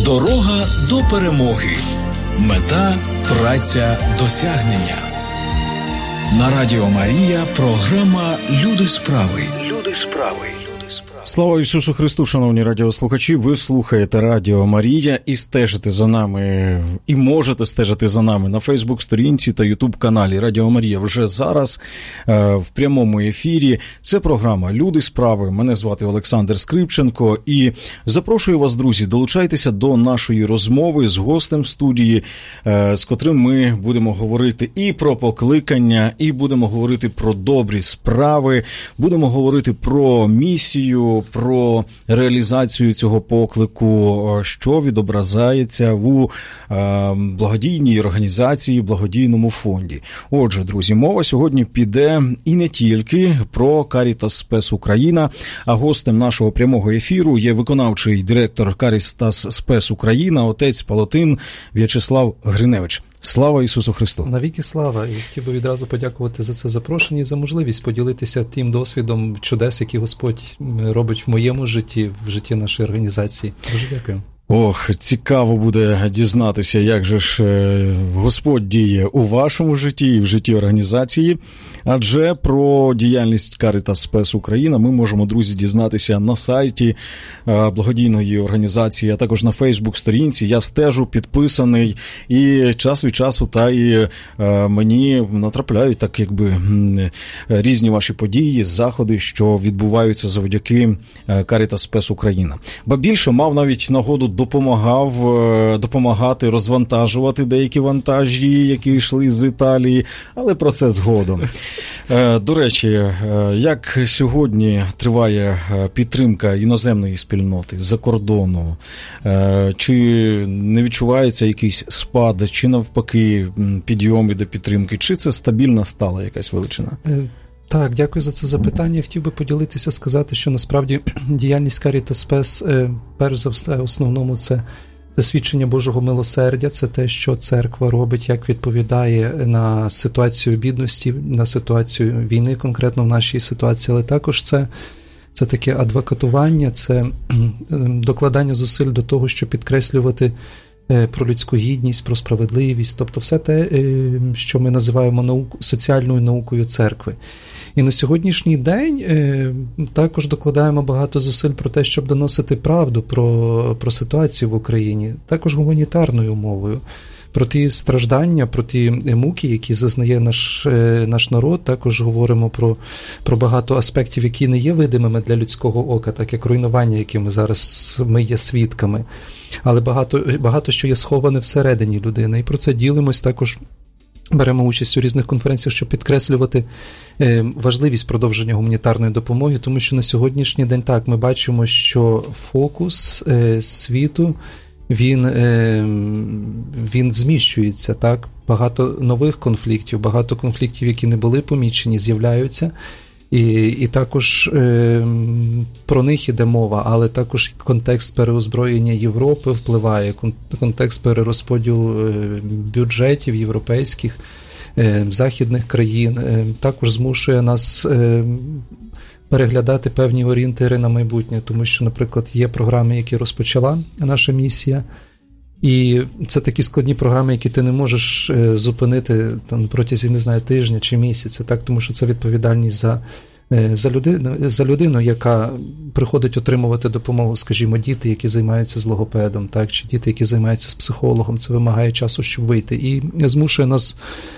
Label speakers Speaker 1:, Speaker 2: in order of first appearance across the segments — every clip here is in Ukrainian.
Speaker 1: Дорога до перемоги. Мета – праця досягнення. На Радіо Марія програма «Люди справи». Люди справи.
Speaker 2: Слава Ісусу Христу, шановні радіослухачі! Ви слухаєте Радіо Марія і стежите за нами, і можете стежити за нами на Фейсбук-сторінці та Ютуб-каналі Радіо Марія вже зараз в прямому ефірі. Це програма «Люди справи». Мене звати Олександр Скрипченко і запрошую вас, друзі, долучайтеся до нашої розмови з гостем студії, з котрим ми будемо говорити і про покликання, і будемо говорити про добрі справи, будемо говорити про місію, про реалізацію цього поклику, що відображається у благодійній організації, благодійному фонді. Отже, друзі, мова сьогодні піде і не тільки про Caritas Spes Україна, а гостем нашого прямого ефіру є виконавчий директор Caritas Spes Україна, отець Палотин В'ячеслав Гриневич. Слава Ісусу Христу!
Speaker 3: Навіки слава! І хотів би відразу подякувати за це запрошення і за можливість поділитися тим досвідом чудес, які Господь робить в моєму житті, в житті нашої організації. Дуже дякую.
Speaker 2: Ох, цікаво буде дізнатися, як же ж Господь діє у вашому житті і в житті організації. Адже про діяльність Caritas Spes Україна ми можемо, друзі, дізнатися на сайті благодійної організації, а також на Фейсбук-сторінці. Я стежу, підписаний, і час від часу та і мені натрапляють так якби різні ваші події, заходи, що відбуваються завдяки Caritas Spes Україна. Ба більше, мав навіть нагоду допомагати розвантажувати деякі вантажі, які йшли з Італії, але про це згодом. До речі, як сьогодні триває підтримка іноземної спільноти з-за кордону? Чи не відчувається якийсь спад, чи навпаки підйом іде підтримки? Чи це стабільна стала якась величина?
Speaker 3: Так, дякую за це запитання. Я хотів би поділитися, сказати, що насправді діяльність Caritas Spes, перш за все, в основному це свідчення Божого милосердя, це те, що церква робить, як відповідає на ситуацію бідності, на ситуацію війни, конкретно в нашій ситуації, але також це таке адвокатування, це докладання зусиль до того, щоб підкреслювати про людську гідність, про справедливість, тобто все те, що ми називаємо соціальною наукою церкви. І на сьогоднішній день також докладаємо багато зусиль про те, щоб доносити правду про ситуацію в Україні, також гуманітарною мовою, про ті страждання, про ті муки, які зазнає наш народ. Також говоримо про багато аспектів, які не є видимими для людського ока, так як руйнування, які ми є свідками. Але багато що є сховане всередині людини. І про це ділимось, також беремо участь у різних конференціях, щоб підкреслювати важливість продовження гуманітарної допомоги, тому що на сьогоднішній день так, ми бачимо, що фокус світу, він зміщується, так? Багато нових конфліктів, багато конфліктів, які не були помічені, з'являються. І також про них іде мова, але також контекст переозброєння Європи впливає, контекст перерозподілу бюджетів європейських, західних країн, також змушує нас переглядати певні орієнтири на майбутнє, тому що, наприклад, є програми, які розпочала наша місія, і це такі складні програми, які ти не можеш зупинити там, протягом, не знаю, тижня чи місяця, так, тому що це відповідальність за людину, яка приходить отримувати допомогу, скажімо, діти, які займаються з логопедом, так, чи діти, які займаються з психологом, це вимагає часу, щоб вийти. І змушує нас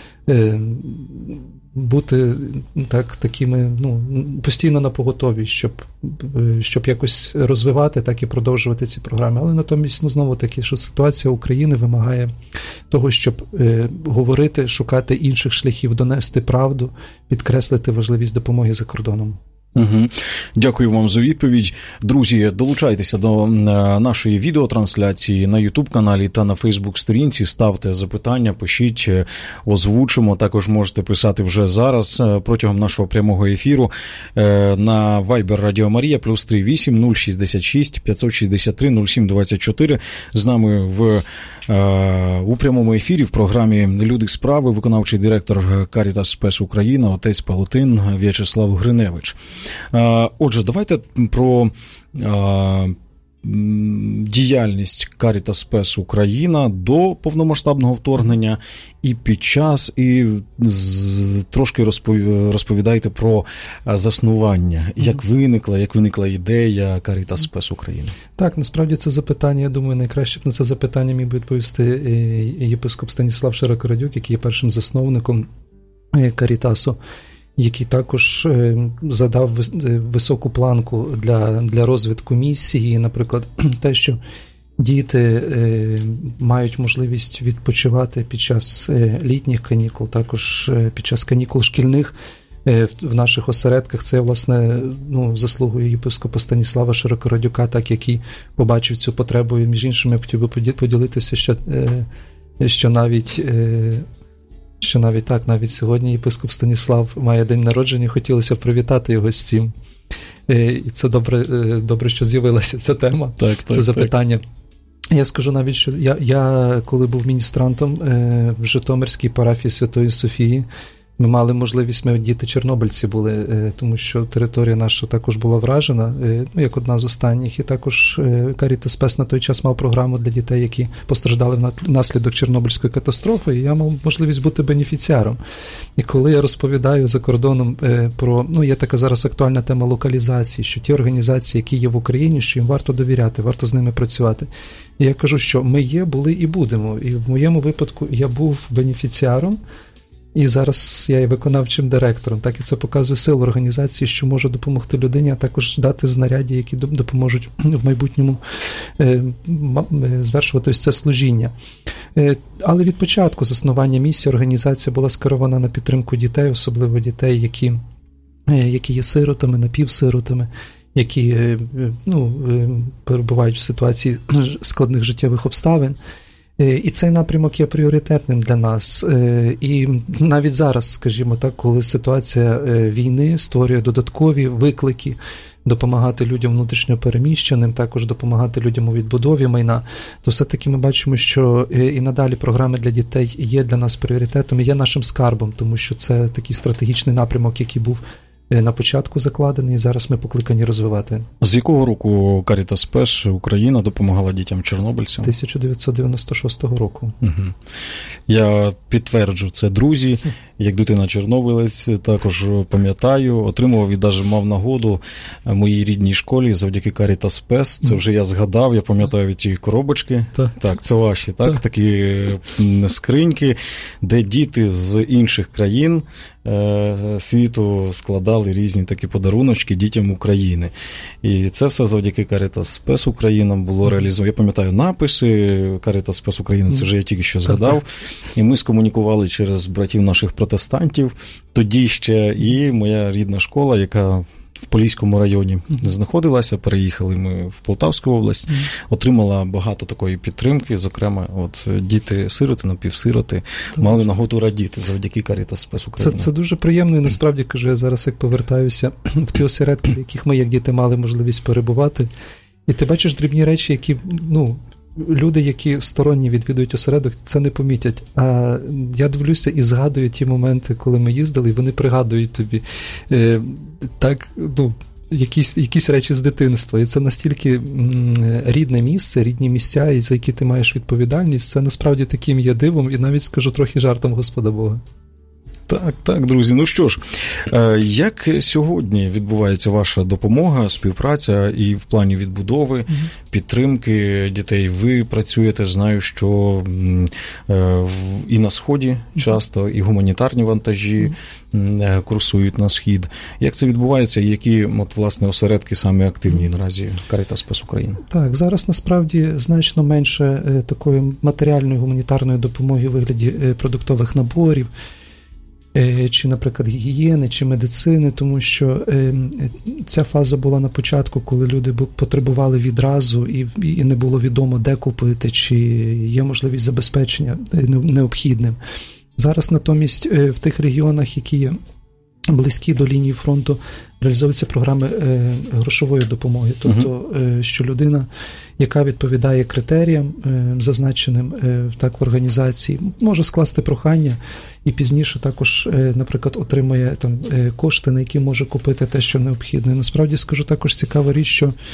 Speaker 3: бути такими, постійно на поготові, щоб якось розвивати, так і продовжувати ці програми. Але натомість, знову таки, що ситуація України вимагає того, щоб говорити, шукати інших шляхів, донести правду, підкреслити важливість допомоги за кордоном.
Speaker 2: Угу. Дякую вам за відповідь. Друзі, долучайтеся до нашої відеотрансляції на YouTube-каналі та на Facebook-сторінці, ставте запитання, пишіть, озвучимо. Також можете писати вже зараз протягом нашого прямого ефіру на Viber Радіо Марія +38 066 563 0724. З нами у прямому ефірі в програмі «Люди справи» виконавчий директор Caritas Spes Україна, отець Палотин В'ячеслав Гриневич. Отже, давайте про діяльність Caritas Spes Україна до повномасштабного вторгнення і під час, і трошки розповідайте про заснування. Як виникла ідея Caritas Spes Україна?
Speaker 3: Так, насправді це запитання, я думаю, найкраще б на це запитання міг би відповісти єпископ Станіслав Широкородюк, який є першим засновником Карітасу, який також задав високу планку для розвитку місії. Наприклад, те, що діти мають можливість відпочивати під час літніх канікул, також під час канікул шкільних в наших осередках. Це, власне, заслугою єпископа Станіслава Широкородюка, так, який побачив цю потребу. І, між іншим, я хотів би поділитися, що навіть сьогодні єпископ Станіслав має день народження, хотілося б привітати його з цим. І це добре, що з'явилася ця тема, це запитання. Я скажу навіть, що я коли був міністрантом в Житомирській парафії Святої Софії, ми мали можливість, ми діти чорнобильці були, тому що територія наша також була вражена, як одна з останніх, і також Caritas Spes на той час мав програму для дітей, які постраждали внаслідок Чорнобильської катастрофи, і я мав можливість бути бенефіціаром. І коли я розповідаю за кордоном про, є така зараз актуальна тема локалізації, що ті організації, які є в Україні, що їм варто довіряти, варто з ними працювати. І я кажу, що ми є, були і будемо. І в моєму випадку я був бенефіціаром, і зараз я є виконавчим директором. Так, і це показує силу організації, що може допомогти людині, а також дати знаряддя, які допоможуть в майбутньому звершувати ось це служіння. Але від початку заснування місії організація була скерована на підтримку дітей, особливо дітей, які є сиротами, напівсиротами, які перебувають в ситуації складних життєвих обставин. І цей напрямок є пріоритетним для нас. І навіть зараз, скажімо так, коли ситуація війни створює додаткові виклики, допомагати людям внутрішньо переміщеним, також допомагати людям у відбудові майна, то все-таки ми бачимо, що і надалі програми для дітей є для нас пріоритетом, і є нашим скарбом, тому що це такий стратегічний напрямок, який був на початку закладений, і зараз ми покликані розвивати.
Speaker 2: З якого року Caritas Spes Україна допомагала дітям-чорнобильцям?
Speaker 3: З 1996 року.
Speaker 2: Угу. Я підтверджу це, друзі. Як дитина-чорнобилець, також пам'ятаю, отримував і навіть мав нагоду в моїй рідній школі завдяки Caritas Spes. Це вже я згадав, я пам'ятаю ті коробочки. Так, це ваші, так? Такі скриньки, де діти з інших країн світу складали різні такі подаруночки дітям України. І це все завдяки Caritas Spes Україна було реалізовано. Я пам'ятаю написи Caritas Spes Україна, це вже я тільки що згадав. І ми скомунікували через братів наших протестантів. Тоді ще і моя рідна школа, яка в Поліському районі знаходилася, переїхали ми в Полтавську область, отримала багато такої підтримки, зокрема, діти-сироти, напівсироти мали нагоду радіти завдяки Caritas Spes України.
Speaker 3: Це дуже приємно, і насправді, кажу, я зараз як повертаюся в ті осередки, в яких ми, як діти, мали можливість перебувати, і ти бачиш дрібні речі, які, люди, які сторонні відвідують осередок, це не помітять. А я дивлюся і згадую ті моменти, коли ми їздили, і вони пригадують тобі якісь речі з дитинства. І це настільки рідне місце, рідні місця, і за які ти маєш відповідальність, це насправді таким є дивом, і навіть, скажу, трохи жартом Господа Бога.
Speaker 2: Так, друзі. Ну що ж, як сьогодні відбувається ваша допомога, співпраця і в плані відбудови, підтримки дітей? Ви працюєте, знаю, що і на Сході часто, і гуманітарні вантажі курсують на Схід. Як це відбувається і які, власне, осередки саме активні наразі Caritas Spes України?
Speaker 3: Так, зараз насправді значно менше такої матеріальної гуманітарної допомоги у вигляді продуктових наборів, чи, наприклад, гігієни, чи медицини, тому що ця фаза була на початку, коли люди потребували відразу і не було відомо, де купити, чи є можливість забезпечення необхідним. Зараз натомість в тих регіонах, які є близькі до лінії фронту, реалізовуються програми грошової допомоги. Тобто, що людина, яка відповідає критеріям, зазначеним в організації, може скласти прохання і пізніше також, наприклад, отримує кошти, на які може купити те, що необхідно. І насправді, скажу також цікава річ, що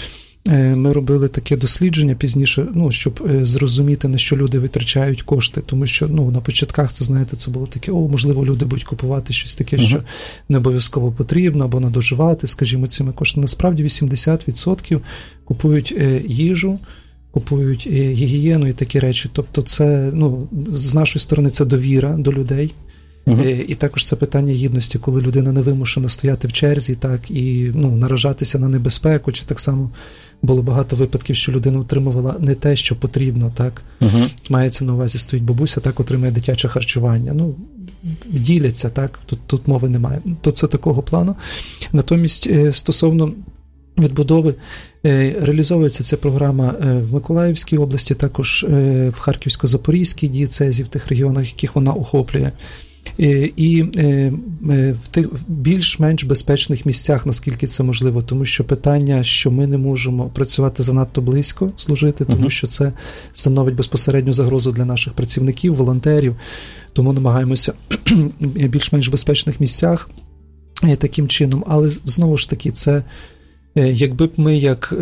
Speaker 3: ми робили таке дослідження пізніше, щоб зрозуміти, на що люди витрачають кошти, тому що на початках це, знаєте, це було таке, можливо, люди будуть купувати щось таке, що не обов'язково потрібно, або надоживати, скажімо, цими коштами. Насправді 80% купують їжу, купують гігієну і такі речі. Тобто це, з нашої сторони, це довіра до людей. І також це питання гідності, коли людина не вимушена стояти в черзі, так, і наражатися на небезпеку, чи так само було багато випадків, що людина отримувала не те, що потрібно, так. Мається на увазі, стоїть бабуся, так, отримує дитяче харчування. Діляться, так, тут мови немає. То це такого плану. Натомість, стосовно відбудови, реалізовується ця програма в Миколаївській області, також в Харківсько-Запорізькій дієцезі, в тих регіонах, яких вона охоплює. І в тих більш-менш безпечних місцях, наскільки це можливо, тому що питання, що ми не можемо працювати занадто близько, служити, тому що це становить безпосередню загрозу для наших працівників, волонтерів, тому намагаємося в більш-менш безпечних місцях таким чином, але знову ж таки, це якби б ми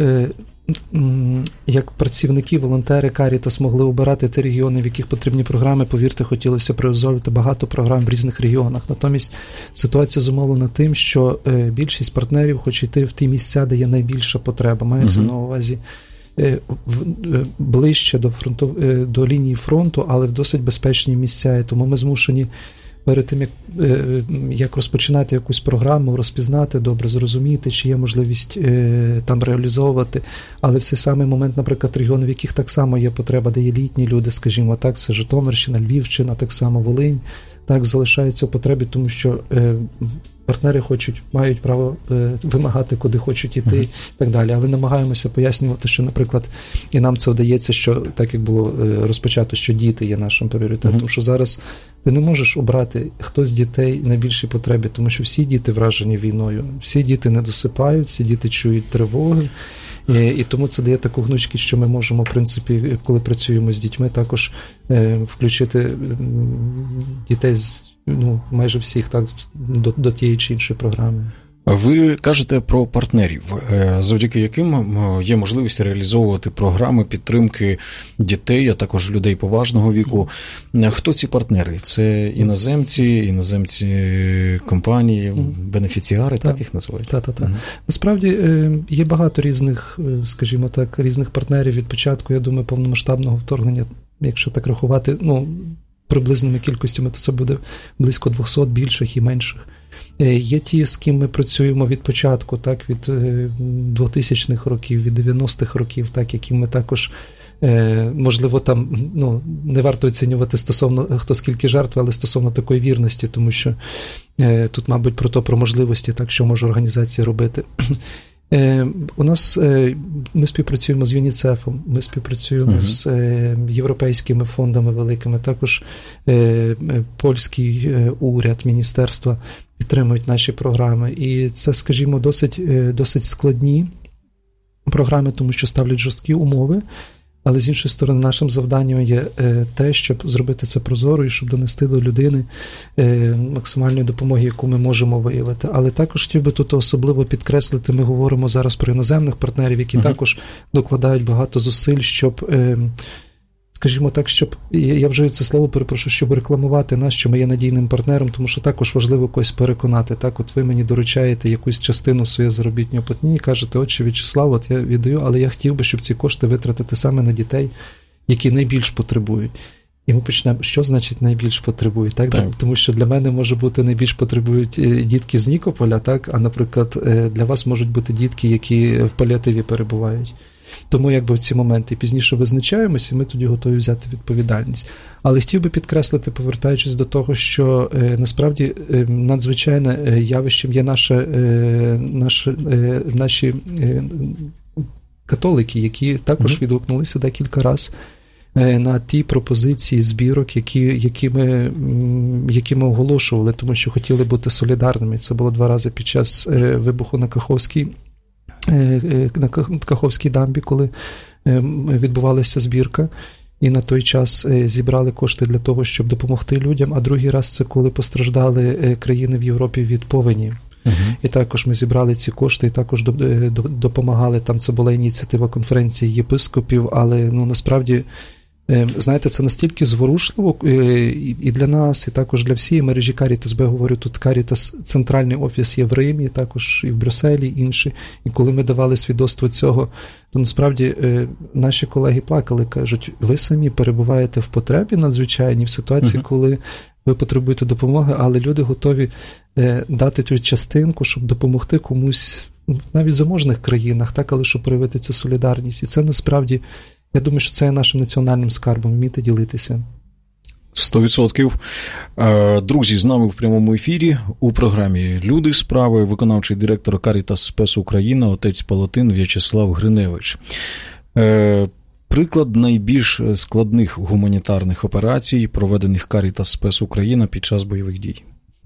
Speaker 3: як працівники, волонтери Карітас могли обирати ті регіони, в яких потрібні програми, повірте, хотілося б реалізовувати багато програм в різних регіонах. Натомість ситуація зумовлена тим, що більшість партнерів хоче йти в ті місця, де є найбільша потреба. Мається на увазі ближче до лінії фронту, але в досить безпечні місця. І тому ми змушені перед тим, як розпочинати якусь програму, розпізнати добре, зрозуміти, чи є можливість там реалізовувати. Але в цей самий момент, наприклад, регіони, в яких так само є потреба, де є літні люди, скажімо так, це Житомирщина, Львівщина, так само Волинь, так, залишаються потреби, тому що партнери мають право вимагати, куди хочуть іти і так далі. Але намагаємося пояснювати, що, наприклад, і нам це вдається, що, так як було розпочато, що діти є нашим пріоритетом, тому що зараз ти не можеш обрати, хто з дітей найбільшій потребі, тому що всі діти вражені війною, всі діти не досипають, всі діти чують тривоги. І тому це дає таку гнучкість, що ми можемо, в принципі, коли працюємо з дітьми, також включити дітей майже всіх, так, до тієї чи іншої програми.
Speaker 2: Ви кажете про партнерів, завдяки яким є можливість реалізовувати програми підтримки дітей, а також людей поважного віку. Хто ці партнери? Це іноземці компанії, бенефіціари, так їх називають?
Speaker 3: Так. Насправді є багато різних, скажімо так, різних партнерів від початку, я думаю, повномасштабного вторгнення, якщо так рахувати, приблизними кількостями, то це буде близько 200 більших і менших. Є ті, з ким ми працюємо від початку, так, від 2000-х років, від 90-х років, так, які ми також, можливо, там, не варто оцінювати стосовно хто скільки жертв, але стосовно такої вірності, тому що тут, мабуть, про можливості, так, що може організація робити. У нас, ми співпрацюємо з ЮНІЦЕФом, ми співпрацюємо з європейськими фондами великими, також польський уряд, міністерства підтримують наші програми. І це, скажімо, досить складні програми, тому що ставлять жорсткі умови, але з іншої сторони нашим завданням є те, щоб зробити це прозоро і щоб донести до людини максимальної допомоги, яку ми можемо виявити. Але також хотів би тут особливо підкреслити, ми говоримо зараз про іноземних партнерів, які також докладають багато зусиль, щоб, скажімо так, щоб, я вживаю це слово, перепрошую, щоб рекламувати нас, що ми є надійним партнером, тому що також важливо когось переконати. Так, от ви мені доручаєте якусь частину своєї заробітної платні і кажете, отче В'ячеслав, от я віддаю, але я хотів би, щоб ці кошти витратити саме на дітей, які найбільш потребують. І ми почнемо, що значить найбільш потребують, так? Тому що для мене може бути найбільш потребують дітки з Нікополя, так? А, наприклад, для вас можуть бути дітки, які в паліативі перебувають. Тому якби в ці моменти пізніше визначаємося, і ми тоді готові взяти відповідальність. Але хотів би підкреслити, повертаючись до того, що насправді надзвичайне явищем є наші католики, які також відгукнулися декілька разів на ті пропозиції збірок, які ми оголошували, тому що хотіли бути солідарними. Це було 2 рази під час вибуху на Каховській дамбі, коли відбувалася збірка, і на той час зібрали кошти для того, щоб допомогти людям, а другий раз це коли постраждали країни в Європі від повені. І також ми зібрали ці кошти, і також допомагали, там це була ініціатива конференції єпископів, але насправді, знаєте, це настільки зворушливо і для нас, і також для всієї мережі Caritas, бо я говорю, тут Caritas, центральний офіс є в Римі, також і в Брюсселі, інші. І коли ми давали свідоцтво цього, то насправді наші колеги плакали, кажуть, ви самі перебуваєте в потребі надзвичайній, в ситуації, коли ви потребуєте допомоги, але люди готові дати цю частинку, щоб допомогти комусь, навіть в заможних країнах, так, але щоб проявити цю солідарність. І це насправді, я думаю, що це є нашим національним скарбом, вміти ділитися.
Speaker 2: 100%. Друзі, з нами в прямому ефірі у програмі «Люди справи» виконавчий директор Caritas Spes Україна, отець Палатин В'ячеслав Гриневич. Приклад найбільш складних гуманітарних операцій, проведених Caritas Spes Україна під час бойових дій.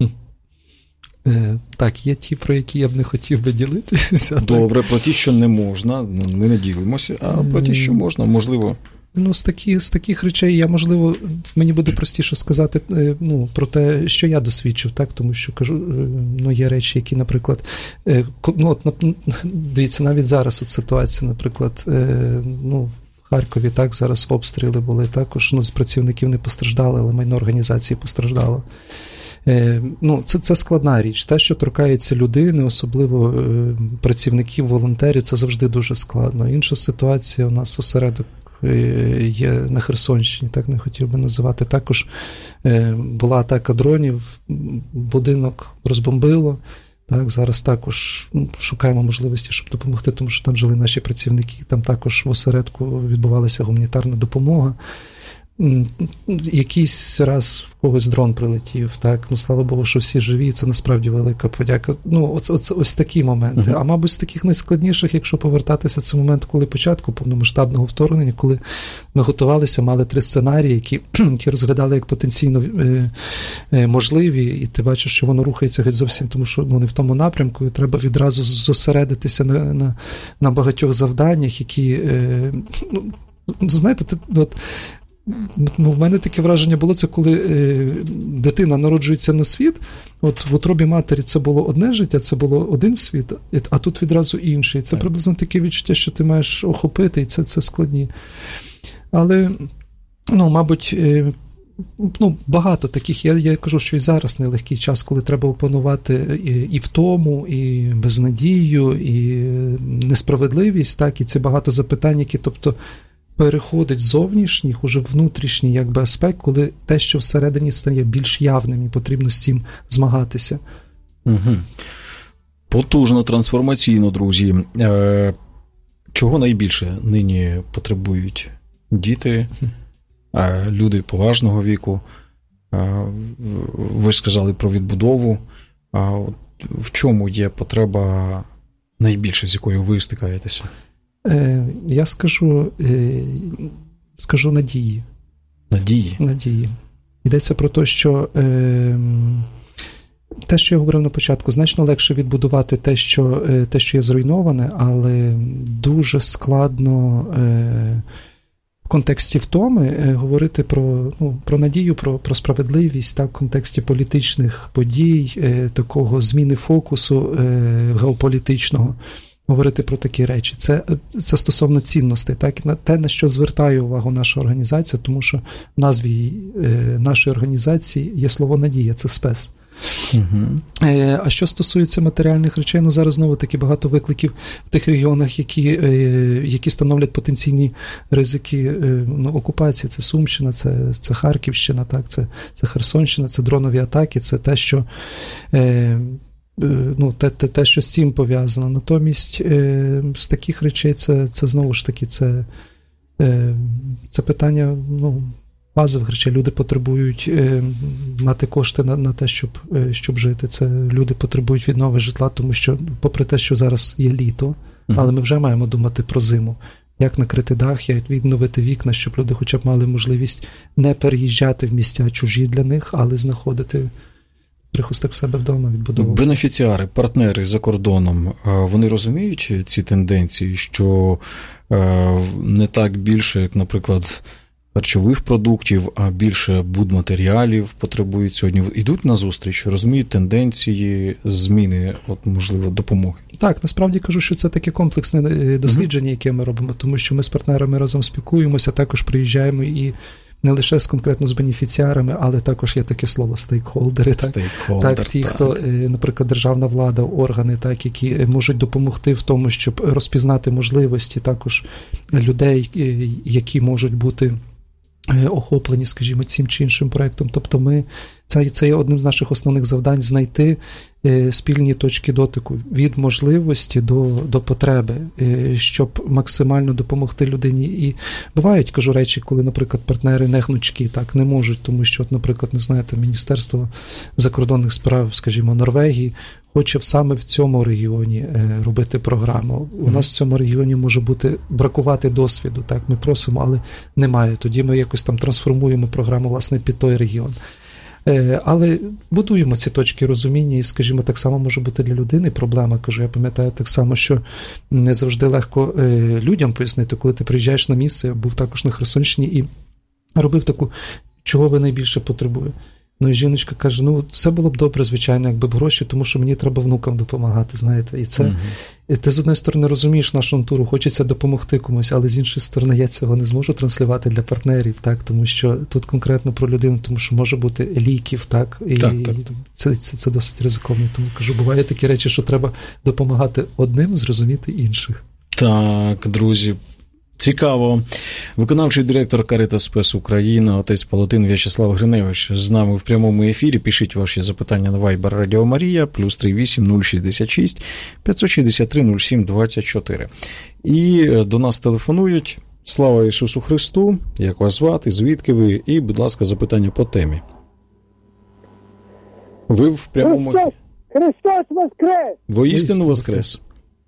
Speaker 3: Так, є ті, про які я б не хотів би ділитися.
Speaker 2: Добре, про ті, що не можна, ми не ділимося, а про ті, що можна, можливо.
Speaker 3: З таких речей я, можливо, мені буде простіше сказати, про те, що я досвідчив, так, тому що кажу, є речі, які, наприклад, дивіться, навіть зараз ситуація, наприклад, в Харкові, так, зараз обстріли були, також, з працівників не постраждали, але майно організації постраждало. Це складна річ. Те, що торкається людини, особливо працівників, волонтерів, це завжди дуже складно. Інша ситуація, у нас осередок є на Херсонщині, так не хотів би називати. Також була атака дронів, будинок розбомбило. Так, зараз також шукаємо можливості, щоб допомогти, тому що там жили наші працівники, там також в осередку відбувалася гуманітарна допомога. Якийсь раз в когось дрон прилетів, так, слава Богу, що всі живі, це насправді велика подяка. Ось такі моменти. А мабуть, з таких найскладніших, якщо повертатися, це момент, коли початку повномасштабного вторгнення, коли ми готувалися, мали 3 сценарії, які розглядали як потенційно можливі, і ти бачиш, що воно рухається геть зовсім, тому що не в тому напрямку, і треба відразу зосередитися на багатьох завданнях, які, знаєте, в мене таке враження було, це коли дитина народжується на світ, в утробі матері це було одне життя, це було один світ, а тут відразу інший. Це приблизно таке відчуття, що ти маєш охопити, і це складні. Але, мабуть, багато таких. Я кажу, що і зараз нелегкий час, коли треба опанувати і втому, і безнадію, і несправедливість, так, і це багато запитань, які, тобто, переходить з зовнішніх, уже внутрішній аспект, коли те, що всередині стає більш явним, і потрібно з цим змагатися.
Speaker 2: Угу. Потужно, трансформаційно, друзі. Чого найбільше нині потребують діти, люди поважного віку? Ви сказали про відбудову. В чому є потреба найбільше, з якою ви стикаєтеся?
Speaker 3: Я скажу надії. Надії. Йдеться про те, що я говорив на початку, значно легше відбудувати те, що є зруйноване, але дуже складно в контексті втоми говорити про надію, про справедливість, так, в контексті політичних подій, такого зміни фокусу геополітичного. Говорити про такі речі. Це стосовно цінностей, так, те, на що звертає увагу наша організація, тому що в назві нашої організації є слово «надія», це спес. А що стосується матеріальних речей, зараз знову-таки багато викликів в тих регіонах, які становлять потенційні ризики окупації. Це Сумщина, це Харківщина, так, це Херсонщина, це дронові атаки, це те, що те, що з цим пов'язано. Натомість з таких речей це знову ж таки це питання базових речей. Люди потребують мати кошти на те, щоб жити. Це люди потребують віднови житла, тому що попри те, що зараз є літо, але ми вже маємо думати про зиму. Як накрити дах, як відновити вікна, щоб люди хоча б мали можливість не переїжджати в місця чужі для них, але знаходити прихисток в себе вдома, відбудовувати.
Speaker 2: Бенефіціари, партнери за кордоном, вони розуміють ці тенденції, що не так більше, як, наприклад, харчових продуктів, а більше будматеріалів потребують сьогодні. Ідуть на зустріч, розуміють тенденції, зміни, можливо, допомоги.
Speaker 3: Так, насправді кажу, що це таке комплексне дослідження, яке ми робимо, тому що ми з партнерами разом спілкуємося, також приїжджаємо і не лише конкретно з бенефіціарами, але також є таке слово стейкхолдери. Так, ті, хто, наприклад, державна влада, органи, так, які можуть допомогти в тому, щоб розпізнати можливості також людей, які можуть бути охоплені, скажімо, цим чи іншим проєктом. Тобто це є одним з наших основних завдань – знайти спільні точки дотику від можливості до потреби, щоб максимально допомогти людині. І бувають, кажу, речі, коли, наприклад, партнери не гнучкі, так, не можуть, тому що, наприклад, не знаєте, Міністерство закордонних справ, скажімо, Норвегії, хоче саме в цьому регіоні робити програму. У нас в цьому регіоні може бракувати досвіду, так, ми просимо, але немає. Тоді ми якось там трансформуємо програму, власне, під той регіон. Але будуємо ці точки розуміння, і, скажімо, так само може бути для людини проблема. Кажу, я пам'ятаю так само, що не завжди легко людям пояснити, коли ти приїжджаєш на місце, я був також на Херсонщині і робив таку, чого ви найбільше потребуєте. Ну і жіночка каже, все було б добре, звичайно, якби б гроші, тому що мені треба внукам допомагати, знаєте. І це, ти з одної сторони розумієш нашу натуру, хочеться допомогти комусь, але з іншої сторони я цього не зможу транслювати для партнерів, так, тому що тут конкретно про людину, тому що може бути ліків, так, і так. Це досить ризиковано. Тому кажу, буває такі речі, що треба допомагати одним, зрозуміти інших.
Speaker 2: Так, друзі. Цікаво. Виконавчий директор Карітас Спес Україна, отець Палатин В'ячеслав Гриневич з нами в прямому ефірі. Пишіть ваші запитання на Viber Радіо Марія, +38 066 563 07 24. І до нас телефонують. Слава Ісусу Христу! Як вас звати? Звідки ви? І, будь ласка, запитання по темі. Ви в прямому ефірі.
Speaker 4: Христос воскрес!
Speaker 2: Воістину воскрес!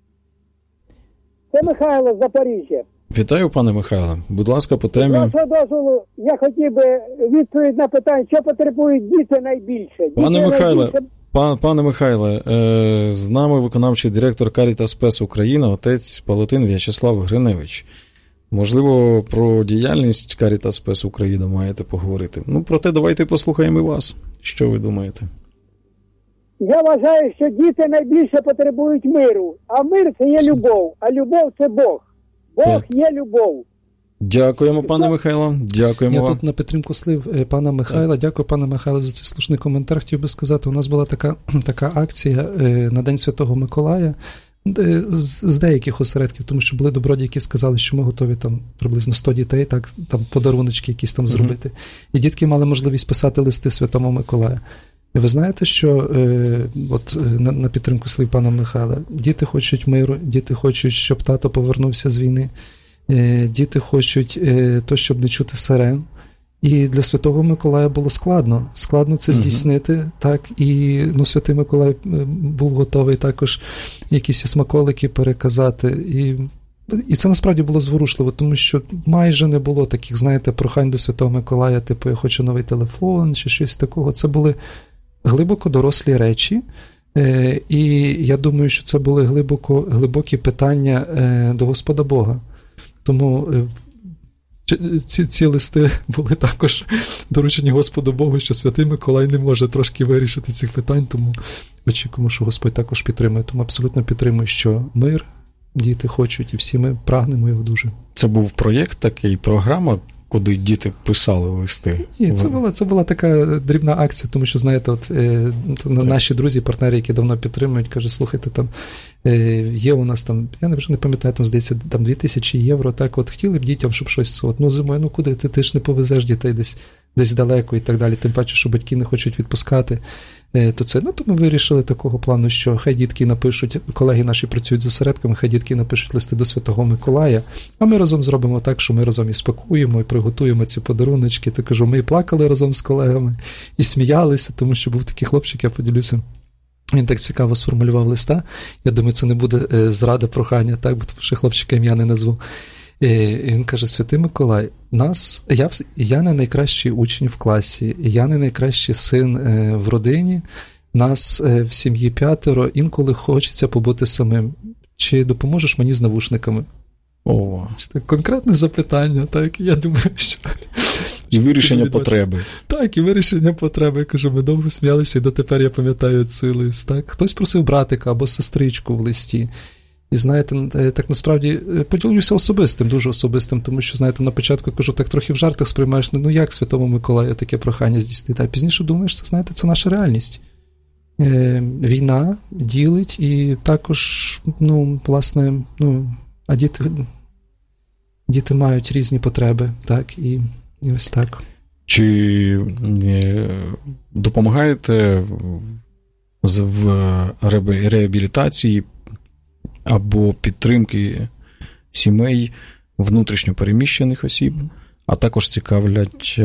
Speaker 4: Це Михайло з Запоріжжя.
Speaker 2: Вітаю, пане Михайло. Будь ласка, по темі.
Speaker 4: З вашого дозволу, я хотів би відповідь на питання, що потребують діти найбільше.
Speaker 2: Пане Михайле, з нами виконавчий директор Карітас Спес Україна, отець Палатин В'ячеслав Гриневич. Можливо, про діяльність Карітас Спес Україна маєте поговорити. Проте давайте послухаємо і вас. Що ви думаєте?
Speaker 4: Я вважаю, що діти найбільше потребують миру. А мир – це є любов, а любов – це Бог. Бог є любов.
Speaker 2: Дякуємо, пане Михайло. Дякуємо вам.
Speaker 3: Я тут на підтримку слів пана Михайла. Дякую, пане Михайло, за цей слушний коментар. Хотів би сказати, у нас була така акція на День Святого Миколая з деяких осередків, тому що були добродії, які сказали, що ми готові там приблизно 100 дітей, так, там подаруночки якісь там зробити. І дітки мали можливість писати листи Святому Миколаю. І ви знаєте, що на підтримку слів пана Михайла, діти хочуть миру, діти хочуть, щоб тато повернувся з війни, діти хочуть щоб не чути сирен. І для Святого Миколая було складно це здійснити, так, і Святий Миколай був готовий також якісь смаколики переказати, і це насправді було зворушливо, тому що майже не було таких, знаєте, прохань до Святого Миколая, типу, я хочу новий телефон, чи щось такого. Це були глибоко дорослі речі, і я думаю, що це були глибокі питання до Господа Бога. Тому ці листи були також доручені Господу Богу, що Святий Миколай не може трошки вирішити цих питань, тому очікуємо, що Господь також підтримує. Тому абсолютно підтримую, що мир діти хочуть, і всі ми прагнемо його дуже.
Speaker 2: Це був проєкт такий, програма, куди діти писали листи?
Speaker 3: Ні, це була така дрібна акція, тому що, знаєте, наші друзі, партнери, які давно підтримують, кажуть, слухайте, там є у нас там, я вже не пам'ятаю, там, здається, там 2000 євро, так, хотіли б дітям, щоб щось, зимою, куди ти ж не повезеш дітей десь далеко і так далі, тим паче, що батьки не хочуть відпускати, то ми вирішили такого плану, що хай дітки напишуть, колеги наші працюють з осередками, хай дітки напишуть листи до Святого Миколая, а ми разом зробимо так, що ми разом і спакуємо, і приготуємо ці подаруночки. То кажу, ми і плакали разом з колегами, і сміялися, тому що був такий хлопчик, я поділюся, він так цікаво сформулював листа. Я думаю, це не буде зрада прохання, так, бо тому що хлопчика ім'я не назву. І він каже, Святий Миколай, я не найкращий учень в класі, я не найкращий син в родині, нас в сім'ї 5, інколи хочеться побути самим. Чи допоможеш мені з навушниками?
Speaker 2: О.
Speaker 3: Конкретне запитання, так, я думаю, що...
Speaker 2: І вирішення потреби.
Speaker 3: Так, і вирішення потреби. Я кажу, ми довго сміялися, і дотепер я пам'ятаю цей лист. Так? Хтось просив братика або сестричку в листі. І, знаєте, так насправді поділюся особистим, дуже особистим, тому що, знаєте, на початку кажу, так трохи в жартах сприймаєш, ну як Святому Миколаю таке прохання здійснити, а пізніше думаєш, це, знаєте, це наша реальність. Війна ділить, і також, ну, власне, ну, а діти мають різні потреби, так, і ось так.
Speaker 2: Чи допомагаєте в реабілітації або підтримки сімей внутрішньо переміщених осіб, а також цікавлять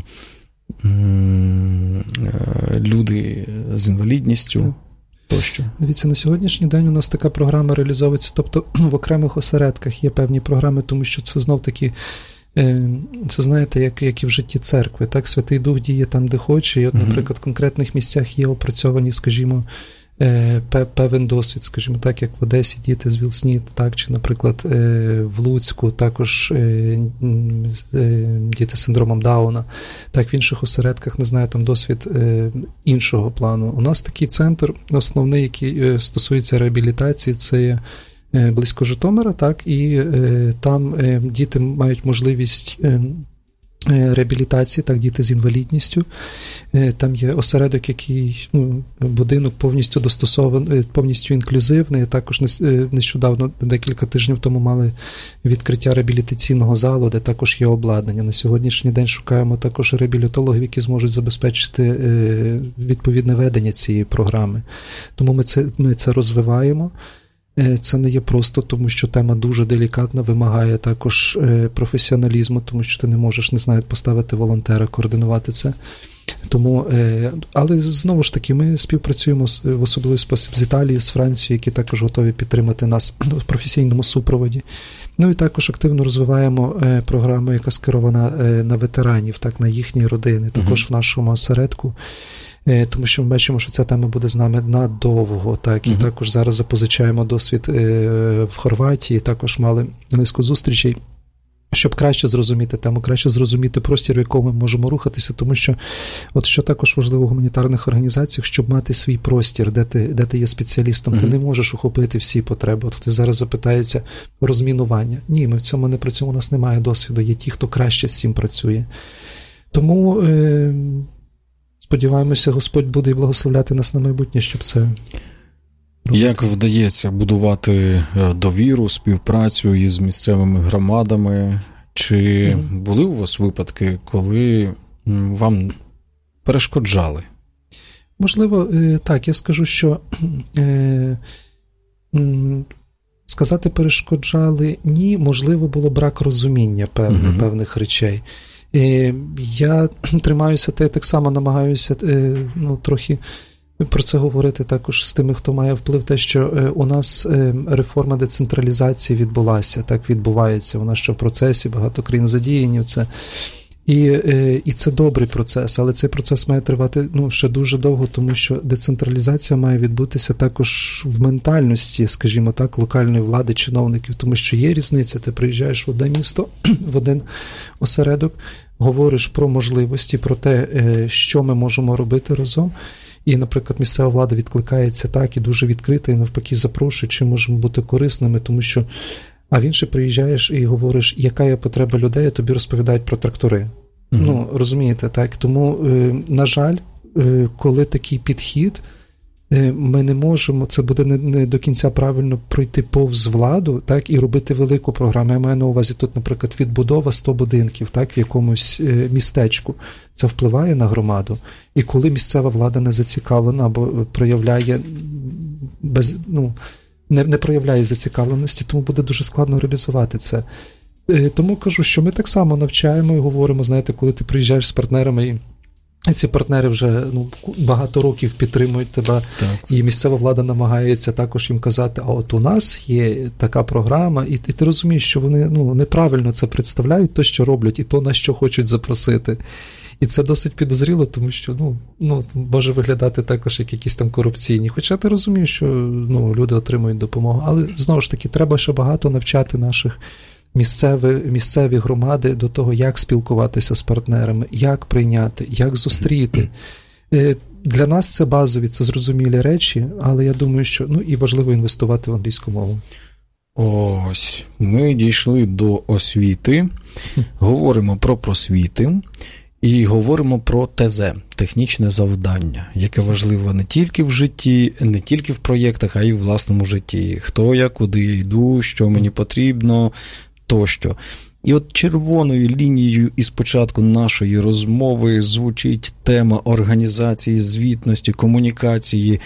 Speaker 2: люди з інвалідністю тощо?
Speaker 3: Дивіться, на сьогоднішній день у нас така програма реалізовується, тобто в окремих осередках є певні програми, тому що це знов-таки, це, знаєте, як і в житті церкви, так, Святий Дух діє там, де хоче, і от, наприклад, в конкретних місцях є опрацьовані, скажімо, певен досвід, скажімо так, як в Одесі діти з ВІЛ-СНІД, так, чи, наприклад, в Луцьку також діти з синдромом Дауна, так, в інших осередках, не знаю, там досвід іншого плану. У нас такий центр основний, який стосується реабілітації, це є близько Житомира, так, і там діти мають можливість реабілітації, так, діти з інвалідністю. Там є осередок, який, ну, будинок повністю достосований, повністю інклюзивний. Також нещодавно, декілька тижнів тому, мали відкриття реабілітаційного залу, де також є обладнання. На сьогоднішній день шукаємо також реабілітологів, які зможуть забезпечити відповідне ведення цієї програми. Тому ми це розвиваємо. Це не є просто, тому що тема дуже делікатна, вимагає також професіоналізму, тому що ти не можеш, не знаю, поставити волонтера, координувати це. Тому, але знову ж таки, ми співпрацюємо в особливий спосіб з Італією, з Францією, які також готові підтримати нас в професійному супроводі. Ну і також активно розвиваємо програму, яка скерована на ветеранів, так, на їхні родини, також в нашому осередку. Тому що ми бачимо, що ця тема буде з нами надовго, так, і також зараз запозичаємо досвід в Хорватії, також мали низку зустрічей, щоб краще зрозуміти тему, краще зрозуміти простір, в якому ми можемо рухатися, тому що, от що також важливо в гуманітарних організаціях, щоб мати свій простір, де ти є спеціалістом, ти не можеш охопити всі потреби. От ти зараз запитається розмінування. Ні, ми в цьому не працюємо, у нас немає досвіду, є ті, хто краще з цим працює. Тому сподіваємося, Господь буде і благословляти нас на майбутнє, щоб це робити.
Speaker 2: Як вдається будувати довіру, співпрацю із місцевими громадами? Чи були у вас випадки, коли вам перешкоджали?
Speaker 3: Можливо, так, я скажу, що сказати перешкоджали – ні, можливо, було брак розуміння певних речей. Я тримаюся, та я так само намагаюся трохи про це говорити також з тими, хто має вплив, те, що у нас реформа децентралізації відбулася, так відбувається, вона ще в процесі, багато країн задіяні в це. І це добрий процес, але цей процес має тривати ще дуже довго, тому що децентралізація має відбутися також в ментальності, скажімо так, локальної влади, чиновників, тому що є різниця, ти приїжджаєш в одне місто, в один осередок, говориш про можливості, про те, що ми можемо робити разом, і, наприклад, місцева влада відкликається так і дуже відкрита, і навпаки запрошує, чим можемо бути корисними, тому що а в інше приїжджаєш і говориш, яка є потреба людей, а тобі розповідають про трактори. Розумієте, так? Тому, на жаль, коли такий підхід, ми не можемо, це буде не до кінця правильно пройти повз владу, так, і робити велику програму. Я маю на увазі тут, наприклад, відбудова 100 будинків, так, в якомусь містечку. Це впливає на громаду. І коли місцева влада не зацікавлена або проявляє не проявляє зацікавленості, тому буде дуже складно реалізувати це. Тому кажу, що ми так само навчаємо і говоримо, знаєте, коли ти приїжджаєш з партнерами, і ці партнери вже багато років підтримують тебе, так. І місцева влада намагається також їм казати, а от у нас є така програма, і ти розумієш, що вони неправильно це представляють, то, що роблять, і то, на що хочуть запросити. І це досить підозріло, тому що, може виглядати також як якісь там корупційні. Хоча ти розумієш, що люди отримують допомогу. Але, знову ж таки, треба ще багато навчати наших місцеві громади до того, як спілкуватися з партнерами, як прийняти, як зустріти. Для нас це базові, це зрозумілі речі, але я думаю, що і важливо інвестувати в англійську мову.
Speaker 2: Ось, ми дійшли до освіти, говоримо про просвіти і говоримо про ТЗ, технічне завдання, яке важливо не тільки в житті, не тільки в проєктах, а й в власному житті. Хто я, куди я йду, що мені потрібно, тощо. І от червоною лінією із початку нашої розмови звучить тема організації, звітності, комунікації,